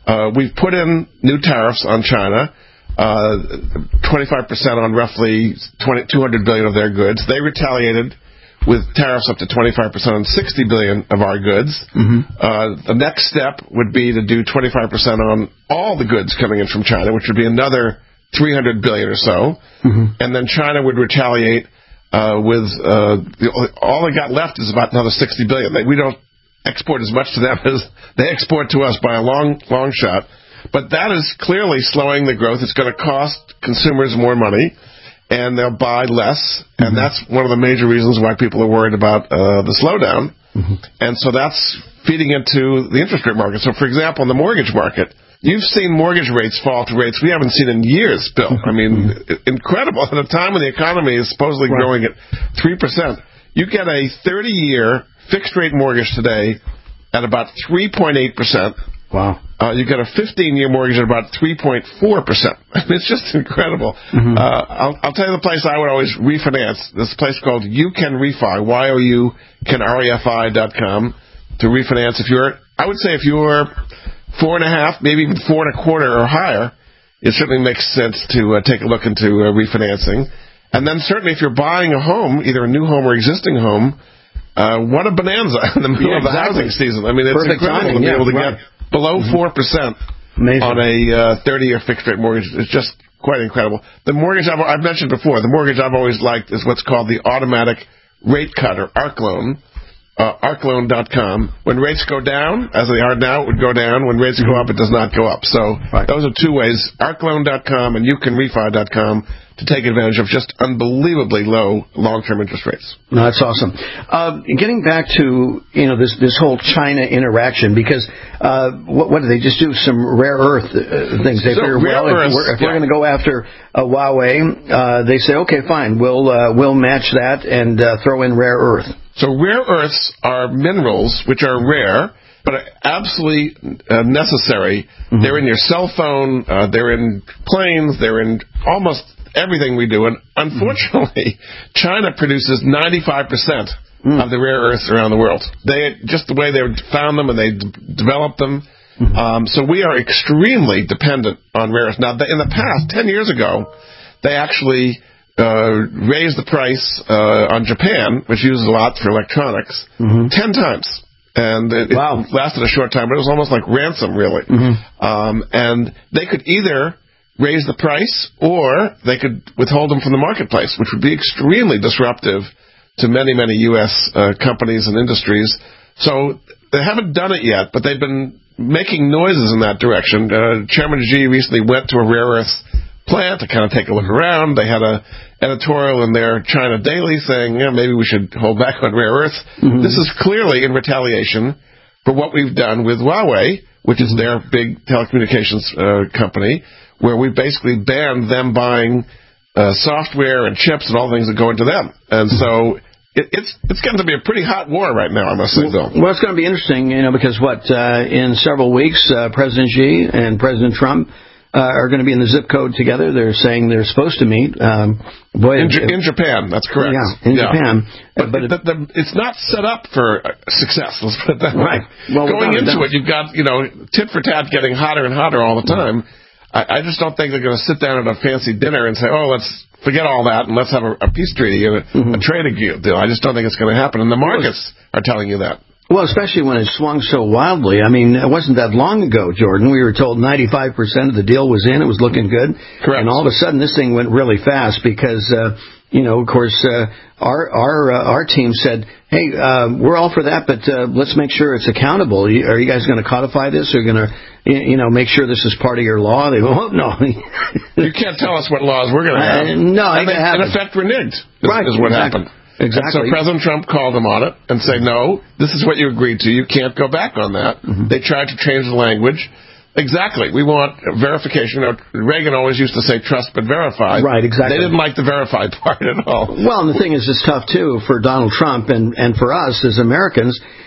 Uh, we've put in new tariffs on China, uh, twenty-five percent on roughly two hundred billion of their goods. They retaliated with tariffs up to twenty-five percent on sixty billion of our goods. Mm-hmm. Uh, the next step would be to do twenty-five percent on all the goods coming in from China, which would be another three hundred billion or so. Mm-hmm. And then China would retaliate uh, with uh, the, all they got left is about another sixty billion. They, we don't export as much to them as they export to us by a long, long shot. But that is clearly slowing the growth. It's going to cost consumers more money, and they'll buy less. Mm-hmm. And that's one of the major reasons why people are worried about uh, the slowdown. Mm-hmm. And so that's feeding into the interest rate market. So, for example, in the mortgage market, you've seen mortgage rates fall to rates we haven't seen in years, Bill. I mean, mm-hmm. incredible. At a time when the economy is supposedly right. growing at three percent, you get a thirty-year fixed-rate mortgage today at about three point eight percent. Wow. Uh, you get a fifteen-year mortgage at about three point four percent. I mean, it's just incredible. Mm-hmm. Uh, I'll, I'll tell you the place I would always refinance. This place called You Can Refi, Y O U can R E F I dot com, to refinance. If you're, I would say if you're four and a half, maybe even four and a quarter or higher, it certainly makes sense to uh, take a look into uh, refinancing. And then certainly if you're buying a home, either a new home or existing home, uh, what a bonanza in the middle yeah, of the exactly. housing season. I mean, it's Perfect incredible timing, to be yeah, able to right. get below mm-hmm. four percent Amazing. on a uh, thirty-year fixed-rate mortgage. It's just quite incredible. The mortgage I've, I've mentioned before, the mortgage I've always liked is what's called the automatic rate cut, or ARC loan, uh, arc loan dot com. When rates go down, as they are now, it would go down. When rates go up, it does not go up. So right. those are two ways, arc loan dot com and you can refi dot com, to take advantage of just unbelievably low long-term interest rates. No, that's awesome. Uh, getting back to, you know, this this whole China interaction, because uh, what, what do they just do? Some rare earth uh, things. They so figure, well, earth, if we're, if yeah. we're going to go after uh, Huawei, uh, they say, okay, fine, we'll uh, we'll match that and uh, throw in rare earth. So rare earths are minerals which are rare, but are absolutely uh, necessary. Mm-hmm. They're in your cell phone, uh, they're in planes, they're in almost everything we do. And unfortunately, mm-hmm. China produces ninety-five percent mm. of the rare earths around the world. They just the way they found them and they d- developed them. Mm-hmm. Um, so we are extremely dependent on rare earths. Now, in the past, ten years ago, they actually uh, raised the price uh, on Japan, which uses a lot for electronics, mm-hmm. ten times. And it, wow. it lasted a short time, but it was almost like ransom, really. Mm-hmm. Um, and they could either raise the price, or they could withhold them from the marketplace, which would be extremely disruptive to many, many U S uh, companies and industries. So they haven't done it yet, but they've been making noises in that direction. Uh, Chairman Xi recently went to a rare earth plant to kind of take a look around. They had an editorial in their China Daily saying, yeah, maybe we should hold back on rare earth. Mm-hmm. This is clearly in retaliation for what we've done with Huawei, which is their big telecommunications uh, company, where we basically banned them buying uh, software and chips and all the things that go into them. And so it, it's it's going to be a pretty hot war right now, I must say, Bill. Well, it's going to be interesting, you know, because what, uh, in several weeks, uh, President Xi and President Trump uh, are going to be in the zip code together. They're saying they're supposed to meet. Um, boy, in, J- in Japan, that's correct. Yeah, in yeah. Japan. But, but the, the, it's not set up for success, let's put it that way. Right. Well, going into done. it, you've got, you know, tit for tat getting hotter and hotter all the time. I, I just don't think they're going to sit down at a fancy dinner and say, oh, let's forget all that and let's have a, a peace treaty and a, mm-hmm. a trade deal. I just don't think it's going to happen. And the markets are telling you that. Well, especially when it swung so wildly. I mean, it wasn't that long ago, Jordan. We were told ninety-five percent of the deal was in. It was looking good. Correct. And all of a sudden, this thing went really fast because, uh, you know, of course, uh, our our uh, our team said, hey, uh, we're all for that, but uh, let's make sure it's accountable. Are you guys going to codify this? Or going to, you know, make sure this is part of your law? They go, oh, no. You can't tell us what laws we're going to have. Uh, no, I mean, in effect, reneged is, right, is what exactly. happened. Exactly. And so President Trump called them on it and said, no, this is what you agreed to. You can't go back on that. Mm-hmm. They tried to change the language. Exactly. We want verification. Reagan always used to say trust but verify. Right, exactly. They didn't like the verified part at all. Well, and the thing is, it's tough, too, for Donald Trump and, and for us as Americans.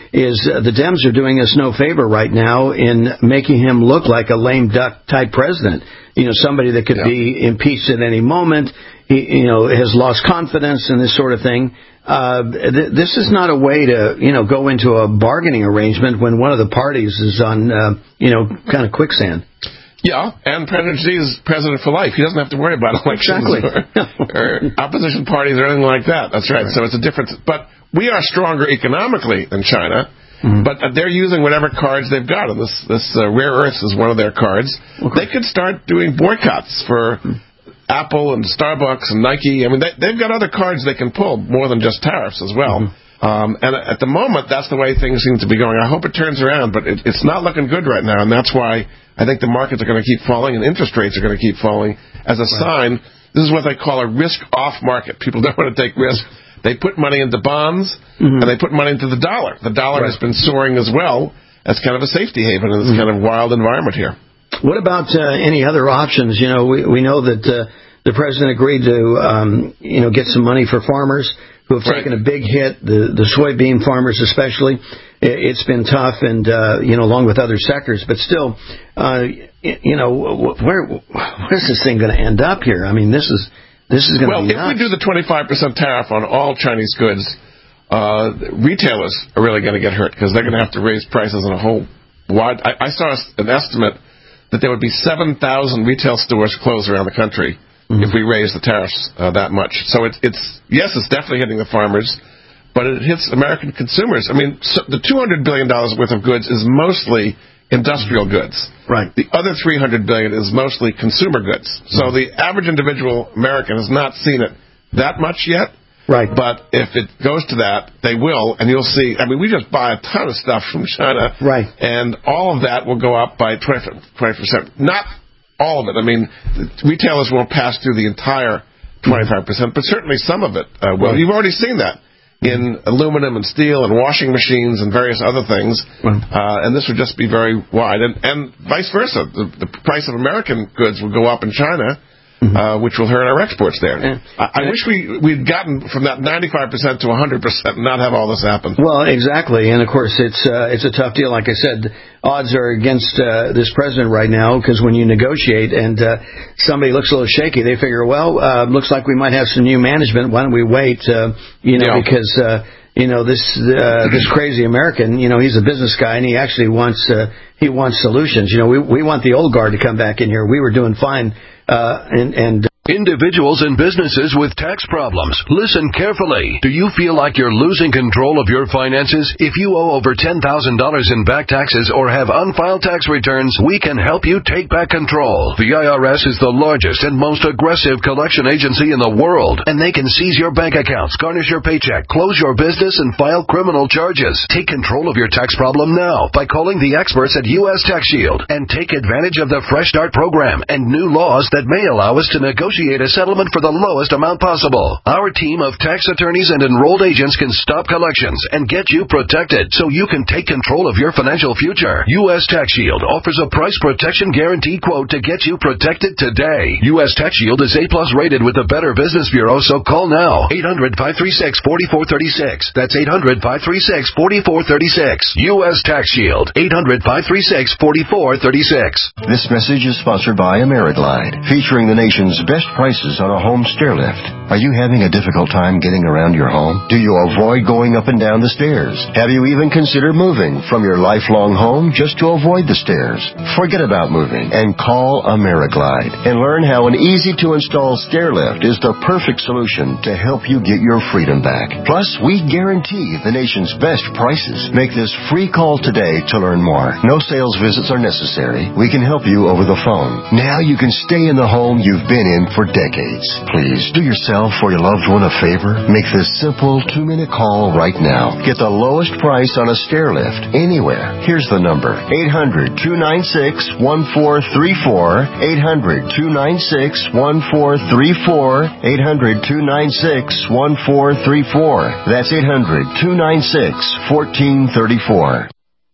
is uh, the Dems are doing us no favor right now in making him look like a lame duck type president. You know, somebody that could yeah. be impeached at any moment. He, you know, has lost confidence and this sort of thing. Uh, th- this is not a way to, you know, go into a bargaining arrangement when one of the parties is on, uh, you know, kind of quicksand. Yeah, and President Xi is president for life. He doesn't have to worry about elections exactly. or, or opposition parties or anything like that. That's right. right. So it's a difference. But we are stronger economically than China. Mm-hmm. But they're using whatever cards they've got, and this this uh, rare earths is one of their cards. Okay. They could start doing boycotts for mm-hmm. Apple and Starbucks and Nike. I mean, they, they've got other cards they can pull more than just tariffs as well. Mm-hmm. Um, and at the moment, that's the way things seem to be going. I hope it turns around, but it, it's not looking good right now, and that's why I think the markets are going to keep falling and interest rates are going to keep falling as a right. sign. This is what they call a risk-off market. People don't want to take risk. They put money into bonds, mm-hmm. and they put money into the dollar. The dollar right. has been soaring as well as kind of a safety haven in this mm-hmm. kind of wild environment here. What about uh, any other options? You know, we, we know that uh, the president agreed to, um, you know, get some money for farmers who have taken right. a big hit, the, the soybean farmers especially. It's been tough, and, uh, you know, along with other sectors. But still, uh, you know, where where's this thing going to end up here? I mean, this is this is going to well, be Well, nuts. if we do the twenty-five percent tariff on all Chinese goods, uh, retailers are really going to get hurt because they're going to have to raise prices in a whole wide... I, I saw an estimate that there would be seven thousand retail stores closed around the country Mm-hmm. if we raise the tariffs uh, that much. So it, it's, yes, it's definitely hitting the farmers, but it hits American consumers. I mean, so the two hundred billion dollars worth of goods is mostly industrial goods. Right. The other three hundred billion dollars is mostly consumer goods. So the average individual American has not seen it that much yet. Right. But if it goes to that, they will, and you'll see. I mean, we just buy a ton of stuff from China. Right. And all of that will go up by twenty percent. Not all of it. I mean, retailers won't pass through the entire twenty-five percent, but certainly some of it. Uh, well, right. You've already seen that in aluminum and steel and washing machines and various other things. Right. Uh, and this would just be very wide. And, and vice versa. The, the price of American goods will go up in China, mm-hmm. uh, which will hurt our exports there. Yeah. I, I wish we, we'd gotten from that ninety-five percent to one hundred percent and not have all this happen. Well, exactly. And, of course, it's uh, it's a tough deal. Like I said, odds are against uh, this president right now because when you negotiate and uh, somebody looks a little shaky, they figure, well, uh, looks like we might have some new management. Why don't we wait, uh, you know, yeah. because... Uh, You know, this uh, this crazy American, you know, he's a business guy, and he actually wants uh, he wants solutions. You know, we we want the old guard to come back in here. We were doing fine, uh, and and. Individuals and businesses with tax problems, listen carefully. Do you feel like you're losing control of your finances? If you owe over ten thousand dollars in back taxes or have unfiled tax returns, we can help you take back control. The I R S is the largest and most aggressive collection agency in the world, and they can seize your bank accounts, garnish your paycheck, close your business, and file criminal charges. Take control of your tax problem now by calling the experts at U S Tax Shield and take advantage of the Fresh Start program and new laws that may allow us to negotiate a settlement for the lowest amount possible. Our team of tax attorneys and enrolled agents can stop collections and get you protected so you can take control of your financial future. U S Tax Shield offers a price protection guarantee quote to get you protected today. U S Tax Shield is A plus rated with the Better Business Bureau, so call now. eight hundred, five three six, four four three six. That's eight hundred, five three six, four four three six. U S Tax Shield. eight hundred, five three six, four four three six. This message is sponsored by AmeriGlide, featuring the nation's best prices on a home stair lift. Are you having a difficult time getting around your home? Do you avoid going up and down the stairs? Have you even considered moving from your lifelong home just to avoid the stairs? Forget about moving and call AmeriGlide and learn how an easy-to-install stair lift is the perfect solution to help you get your freedom back. Plus, we guarantee the nation's best prices. Make this free call today to learn more. No sales visits are necessary. We can help you over the phone. Now you can stay in the home you've been in for decades. Please do yourself or your loved one a favor. Make this simple two-minute call right now. Get the lowest price on a stair lift anywhere. Here's the number. eight hundred, two nine six, one four three four. eight hundred, two nine six, one four three four. eight hundred, two nine six, one four three four. That's eight hundred, two nine six, one four three four.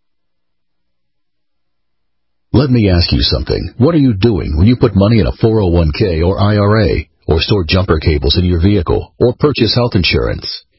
Let me ask you something. What are you doing when you put money in a four oh one k or I R A, or store jumper cables in your vehicle, or purchase health insurance?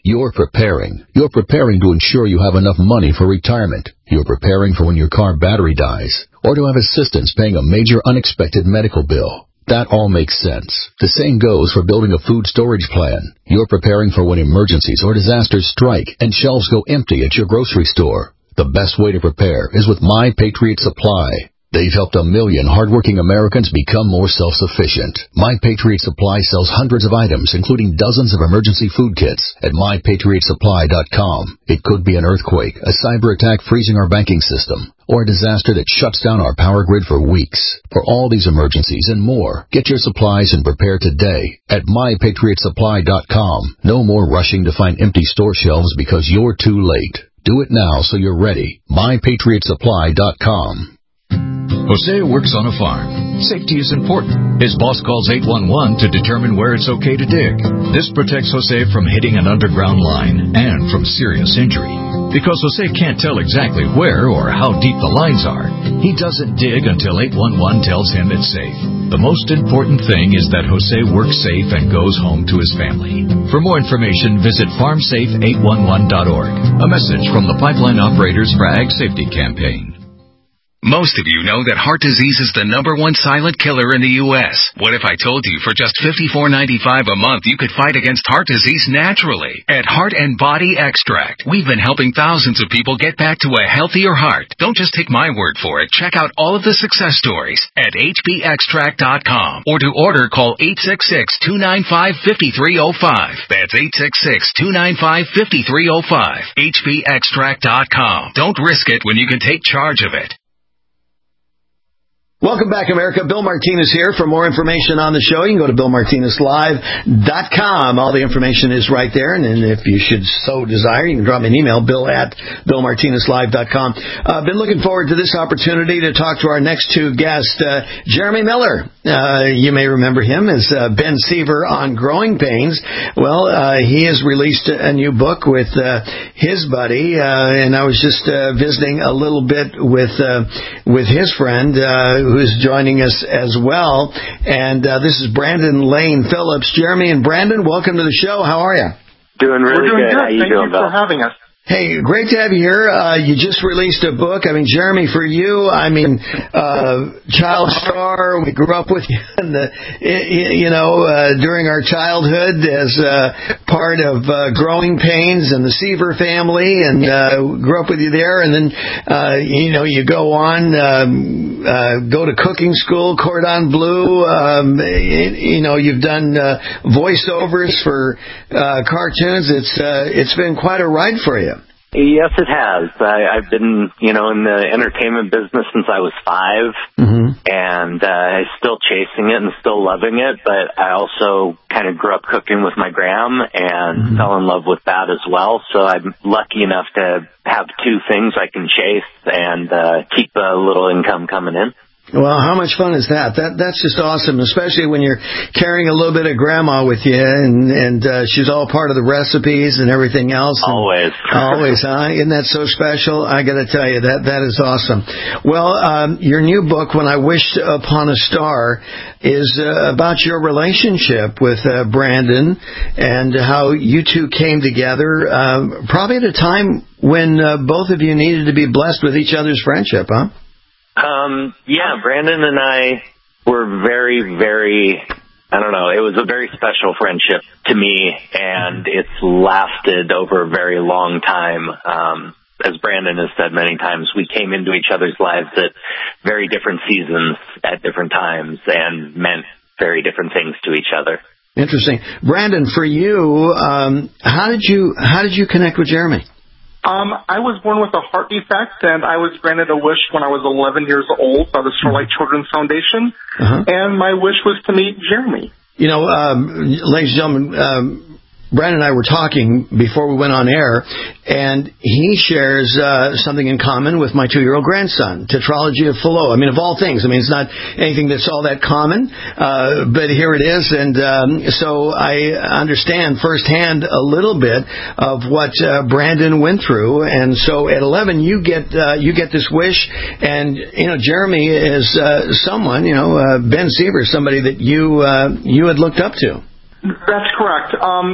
You're preparing. You're preparing to ensure you have enough money for retirement. You're preparing for when your car battery dies, or to have assistance paying a major unexpected medical bill. That all makes sense. The same goes for building a food storage plan. You're preparing for when emergencies or disasters strike and shelves go empty at your grocery store. The best way to prepare is with My Patriot Supply. They've helped a million hardworking Americans become more self-sufficient. My Patriot Supply sells hundreds of items, including dozens of emergency food kits at my patriot supply dot com. It could be an earthquake, a cyber attack freezing our banking system, or a disaster that shuts down our power grid for weeks. For all these emergencies and more, get your supplies and prepare today at my patriot supply dot com. No more rushing to find empty store shelves because you're too late. Do it now so you're ready. my patriot supply dot com. Jose works on a farm. Safety is important. His boss calls eight one one to determine where it's okay to dig. This protects Jose from hitting an underground line and from serious injury. Because Jose can't tell exactly where or how deep the lines are, he doesn't dig until eight one one tells him it's safe. The most important thing is that Jose works safe and goes home to his family. For more information, visit farm safe eight one one dot org. A message from the Pipeline Operators for Ag Safety Campaign. Most of you know that heart disease is the number one silent killer in the U S What if I told you for just fifty-four ninety-five a month you could fight against heart disease naturally? At Heart and Body Extract, we've been helping thousands of people get back to a healthier heart. Don't just take my word for it. Check out all of the success stories at h b extract dot com, or to order, call eight six six, two nine five, five three zero five. That's eight six six, two nine five, five three zero five. h b extract dot com. Don't risk it when you can take charge of it. Welcome back, America. Bill Martinez here. For more information on the show, you can go to bill martinez live dot com. All the information is right there, and then if you should so desire, you can drop me an email, bill at bill martinez live dot com. I've uh, been looking forward to this opportunity to talk to our next two guests, uh, Jeremy Miller. Uh, you may remember him as uh, Ben Seaver on Growing Pains. Well, uh, he has released a new book with uh, his buddy, uh, and I was just uh, visiting a little bit with uh, with his friend, uh, who's joining us as well. And uh, this is Brandon Lane Phillips. Jeremy and Brandon, welcome to the show. How are you? Doing really We're doing good. good. How you Thank doing, you Bill? for having us. Hey, great to have you here. Uh, you just released a book. I mean, Jeremy, for you, I mean, uh, child star. We grew up with you, in the, you know, uh, during our childhood as uh, part of uh, Growing Pains and the Seaver family, and uh, grew up with you there. And then, uh, you know, you go on, um, uh, go to cooking school, Cordon Bleu. Um, you know, you've done uh, voiceovers for uh, cartoons. It's uh, it's been quite a ride for you. Yes, it has. I, I've been, you know, in the entertainment business since I was five, mm-hmm. and uh, I'm still chasing it and still loving it, but I also kind of grew up cooking with my gram and mm-hmm. fell in love with that as well, so I'm lucky enough to have two things I can chase and uh, keep a little income coming in. Well, how much fun is that? That that's just awesome, especially when you're carrying a little bit of grandma with you, and and uh, she's all part of the recipes and everything else. And always, always, huh? Isn't that so special? I got to tell you that that is awesome. Well, um, your new book, When I Wished Upon a Star, is uh, about your relationship with uh, Brandon and how you two came together, uh, probably at a time when uh, both of you needed to be blessed with each other's friendship, huh? Um, yeah, Brandon and I were very, very, I don't know, it was a very special friendship to me, and it's lasted over a very long time. Um, as Brandon has said many times, we came into each other's lives at very different seasons at different times and meant very different things to each other. Interesting. Brandon, for you, um, how did you, how did you connect with Jeremy? Um, I was born with a heart defect, and I was granted a wish when I was eleven years old by the Starlight Children's Foundation, uh-huh. and my wish was to meet Jeremy. You know, um, ladies and gentlemen, um, Brandon and I were talking before we went on air, and he shares uh, something in common with my two-year-old grandson, Tetralogy of Philo. I mean, of all things. I mean, it's not anything that's all that common, uh, but here it is. And um, so I understand firsthand a little bit of what uh, Brandon went through. And so at eleven, you get uh, you get this wish, and you know, Jeremy is uh, someone, you know, uh, Ben Seaver, somebody that you uh, you had looked up to. That's correct. Um,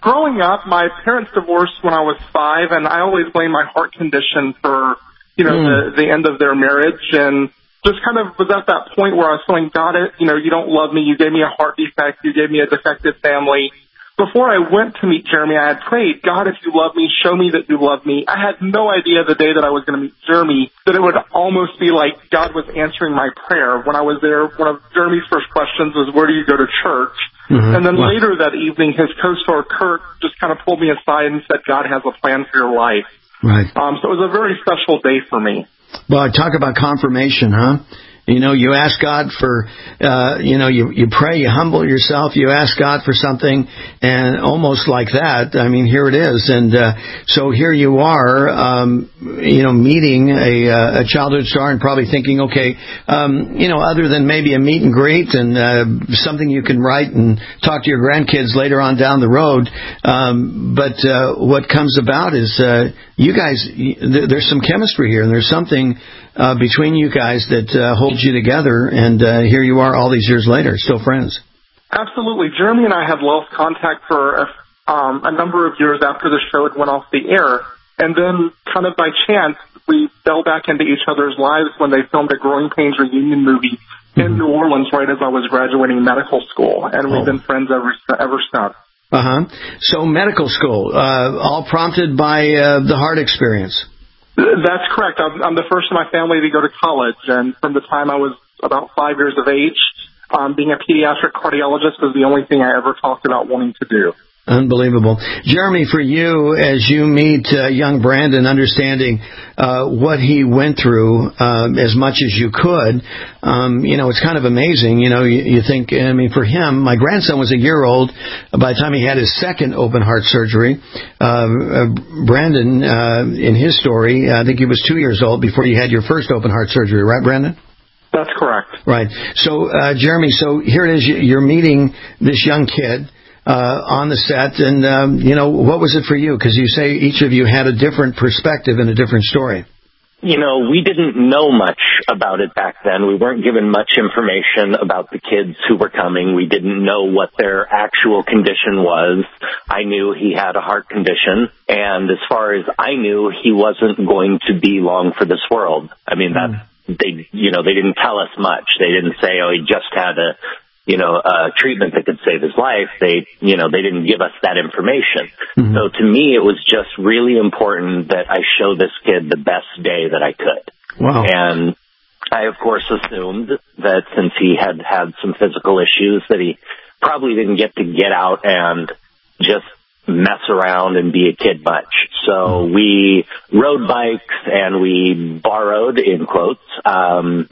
growing up, my parents divorced when I was five, and I always blame my heart condition for, you know, mm. the, the end of their marriage, and just kind of was at that point where I was feeling, God, it, you know, you don't love me, you gave me a heart defect, you gave me a defective family. Before I went to meet Jeremy, I had prayed, God, if you love me, show me that you love me. I had no idea the day that I was going to meet Jeremy that it would almost be like God was answering my prayer. When I was there, one of Jeremy's first questions was, where do you go to church? Mm-hmm. And then wow. later that evening, his co-star Kurt just kind of pulled me aside and said, God has a plan for your life. Right. Um, so it was a very special day for me. Well, talk about confirmation, huh? You know, you ask God for, uh, you know, you, you pray, you humble yourself, you ask God for something, and almost like that, I mean, here it is. And uh, so here you are, um, you know, meeting a, a childhood star and probably thinking, okay, um, you know, other than maybe a meet and greet and uh, something you can write and talk to your grandkids later on down the road, um, but uh, what comes about is uh, you guys, there's some chemistry here, and there's something Uh, between you guys that uh, holds you together, and uh, here you are all these years later, still friends. Absolutely. Jeremy and I had lost contact for a, um, a number of years after the show had went off the air, and then kind of by chance, we fell back into each other's lives when they filmed a Growing Pains reunion movie mm-hmm. in New Orleans right as I was graduating medical school, and we've oh. been friends ever, ever since. Uh-huh. So medical school, uh, all prompted by uh, the heart experience. That's correct. I'm, I'm the first in my family to go to college, and from the time I was about five years of age, um, being a pediatric cardiologist was the only thing I ever talked about wanting to do. Unbelievable. Jeremy, for you, as you meet uh, young Brandon, understanding uh, what he went through uh, as much as you could, um, you know, it's kind of amazing. You know, you, you think, I mean, for him, my grandson was a year old by the time he had his second open heart surgery. Uh, uh, Brandon, uh, in his story, I think he was two years old before you had your first open heart surgery, right, Brandon? That's correct. Right. So, uh, Jeremy, so here it is. You're meeting this young kid Uh, on the set, and, um, you know, what was it for you? Because you say each of you had a different perspective and a different story. You know, we didn't know much about it back then. We weren't given much information about the kids who were coming. We didn't know what their actual condition was. I knew he had a heart condition, and as far as I knew, he wasn't going to be long for this world. I mean, that they, you know, they didn't tell us much. They didn't say, oh, he just had a you know, a treatment that could save his life. They, you know, they didn't give us that information. Mm-hmm. So to me, it was just really important that I show this kid the best day that I could. Wow. And I, of course, assumed that since he had had some physical issues that he probably didn't get to get out and just mess around and be a kid much. So we rode bikes and we borrowed, in quotes, um,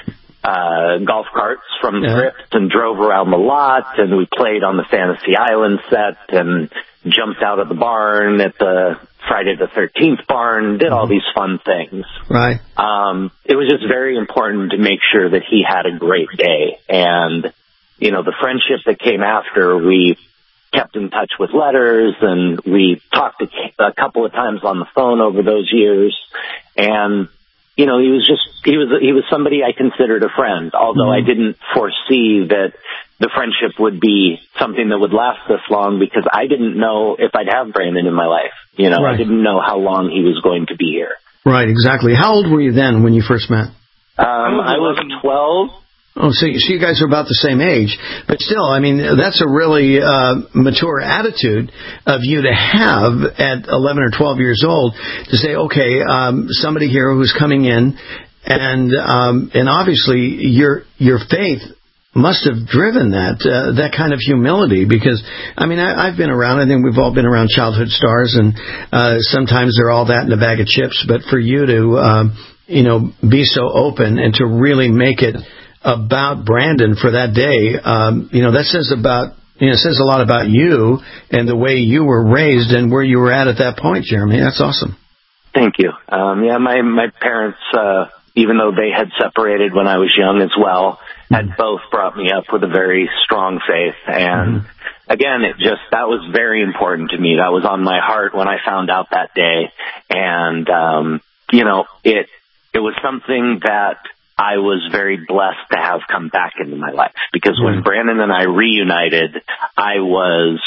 Uh, golf carts from yeah. Thrift and drove around the lot, and we played on the Fantasy Island set and jumped out of the barn at the Friday the thirteenth barn, did all these fun things. Right. Um, it was just very important to make sure that he had a great day. And, you know, the friendship that came after, we kept in touch with letters, and we talked a, a couple of times on the phone over those years. And you know, he was just, he was, he was somebody I considered a friend, although mm-hmm. I didn't foresee that the friendship would be something that would last this long, because I didn't know if I'd have Brandon in my life. You know, right. I didn't know how long he was going to be here. Right, exactly. How old were you then when you first met? Um, I was twelve. Oh, so you, so you guys are about the same age. But still, I mean, that's a really uh, mature attitude of you to have at eleven or twelve years old to say, okay, um, somebody here who's coming in, and um, and obviously your your faith must have driven that, uh, that kind of humility, because, I mean, I, I've been around, I think we've all been around childhood stars, and uh, sometimes they're all that in a bag of chips, but for you to, um, you know, be so open and to really make it about Brandon for that day, um, you know, that says about, you know, says a lot about you and the way you were raised and where you were at at that point, Jeremy. That's awesome. Thank you. Um, yeah, my, my parents, uh, even though they had separated when I was young as well, mm-hmm. had both brought me up with a very strong faith. And mm-hmm. again, it just, that was very important to me. That was on my heart when I found out that day. And, um, you know, it, it was something that I was very blessed to have come back into my life, because when Brandon and I reunited, I was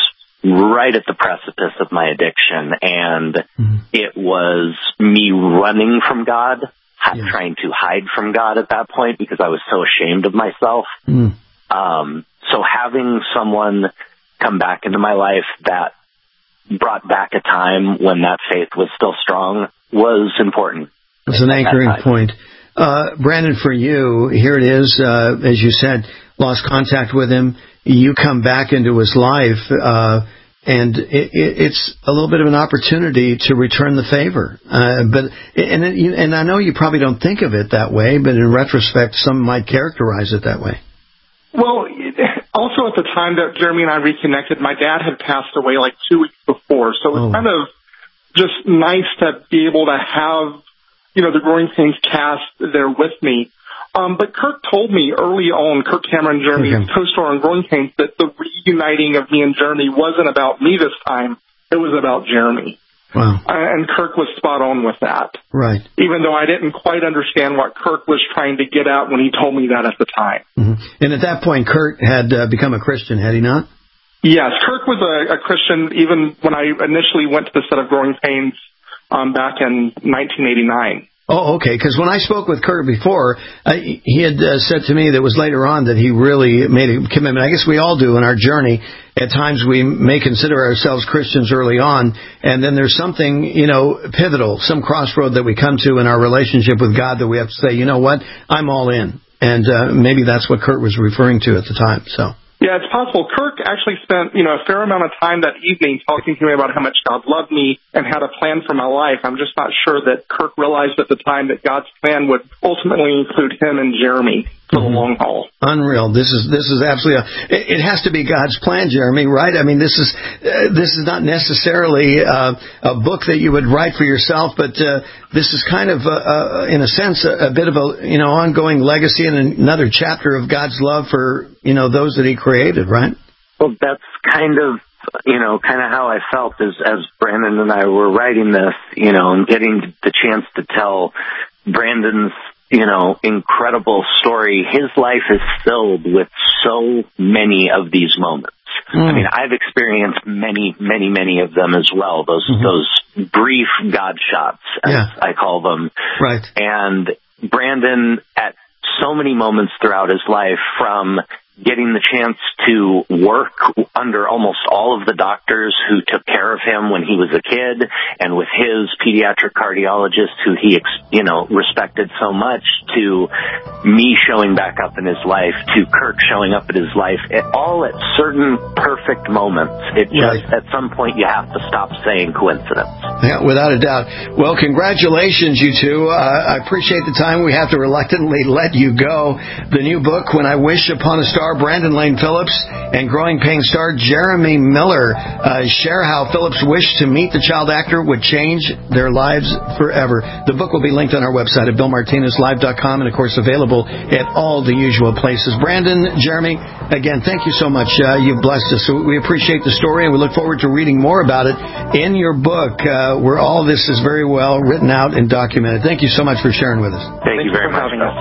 right at the precipice of my addiction, and mm-hmm. it was me running from God, yeah. trying to hide from God at that point because I was so ashamed of myself. Mm. Um, so having someone come back into my life that brought back a time when that faith was still strong was important. It's an anchoring point. Uh, Brandon, for you, here it is, uh, as you said, lost contact with him. You come back into his life, uh, and it, it, it's a little bit of an opportunity to return the favor. Uh, but and and I know you probably don't think of it that way, but in retrospect, some might characterize it that way. Well, also at the time that Jeremy and I reconnected, my dad had passed away like two weeks before, so it was oh. kind of just nice to be able to have, you know, the Growing Pains cast there with me. Um, but Kirk told me early on, Kirk Cameron, Jeremy's okay. co-star on Growing Pains, that the reuniting of me and Jeremy wasn't about me this time. It was about Jeremy. Wow. And Kirk was spot on with that. Right. Even though I didn't quite understand what Kirk was trying to get at when he told me that at the time. Mm-hmm. And at that point, Kirk had uh, become a Christian, had he not? Yes, Kirk was a, a Christian even when I initially went to the set of Growing Pains um, back in nineteen eighty-nine. Oh, okay, because when I spoke with Kurt before, uh, he had uh, said to me that it was later on that he really made a commitment. I guess we all do in our journey. At times we may consider ourselves Christians early on, and then there's something, you know, pivotal, some crossroad that we come to in our relationship with God that we have to say, you know what, I'm all in. And uh, maybe that's what Kurt was referring to at the time, so... Yeah, it's possible. Kirk actually spent, you know, a fair amount of time that evening talking to me about how much God loved me and had a plan for my life. I'm just not sure that Kirk realized at the time that God's plan would ultimately include him and Jeremy for the long haul. Unreal. This is this is absolutely. A, it has to be God's plan, Jeremy, right? I mean, this is uh, this is not necessarily uh, a book that you would write for yourself, but uh, this is kind of, uh, uh, in a sense, a, a bit of a you know ongoing legacy and another chapter of God's love for you know those that He created, right? Well, that's kind of you know kind of how I felt as as Brandon and I were writing this, you know, and getting the chance to tell Brandon's. You know, incredible story. His life is filled with so many of these moments. Mm. I mean, I've experienced many, many, many of them as well. Those mm-hmm. those brief God shots, as yeah. I call them. Right. And Brandon, at so many moments throughout his life, from getting the chance to work under almost all of the doctors who took care of him when he was a kid, and with his pediatric cardiologist who he, you know, respected so much, to me showing back up in his life, to Kirk showing up in his life, it, all at certain perfect moments. It just, right. at some point, you have to stop saying coincidence. Yeah, without a doubt. Well, congratulations, you two. Uh, I appreciate the time. We have to reluctantly let you go. The new book, When I Wish Upon a Star, Brandon Lane Phillips, and Growing Pains star Jeremy Miller uh, share how Phillips' wish to meet the child actor would change their lives forever. The book will be linked on our website at bill martinez live dot com and, of course, available at all the usual places. Brandon, Jeremy, again, thank you so much. Uh, you've blessed us. So we appreciate the story, and we look forward to reading more about it in your book, uh, where all this is very well written out and documented. Thank you so much for sharing with us. Thank, Thank you very much for having us.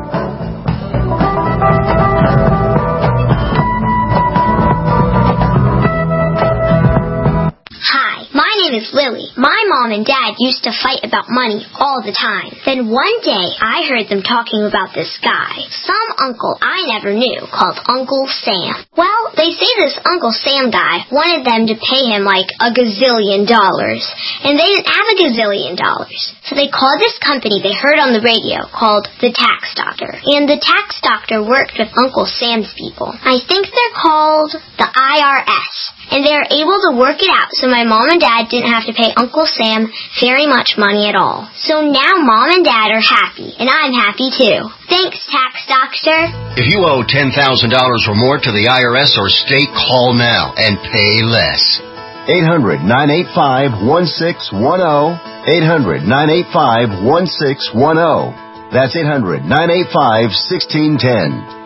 Is Lily. My mom and dad used to fight about money all the time. Then one day, I heard them talking about this guy, some uncle I never knew, called Uncle Sam. Well, they say this Uncle Sam guy wanted them to pay him like a gazillion dollars, and they didn't have a gazillion dollars. So they called this company they heard on the radio called the Tax Doctor, and the Tax Doctor worked with Uncle Sam's people. I think they're called the I R S. And they were able to work it out so my mom and dad didn't have to pay Uncle Sam very much money at all. So now Mom and Dad are happy, and I'm happy too. Thanks, Tax Doctor. If you owe ten thousand dollars or more to the I R S or state, call now and pay less. eight hundred, nine eight five, one six one zero. eight hundred, nine eight five, one six one zero. That's eight hundred, nine eight five, one six one zero.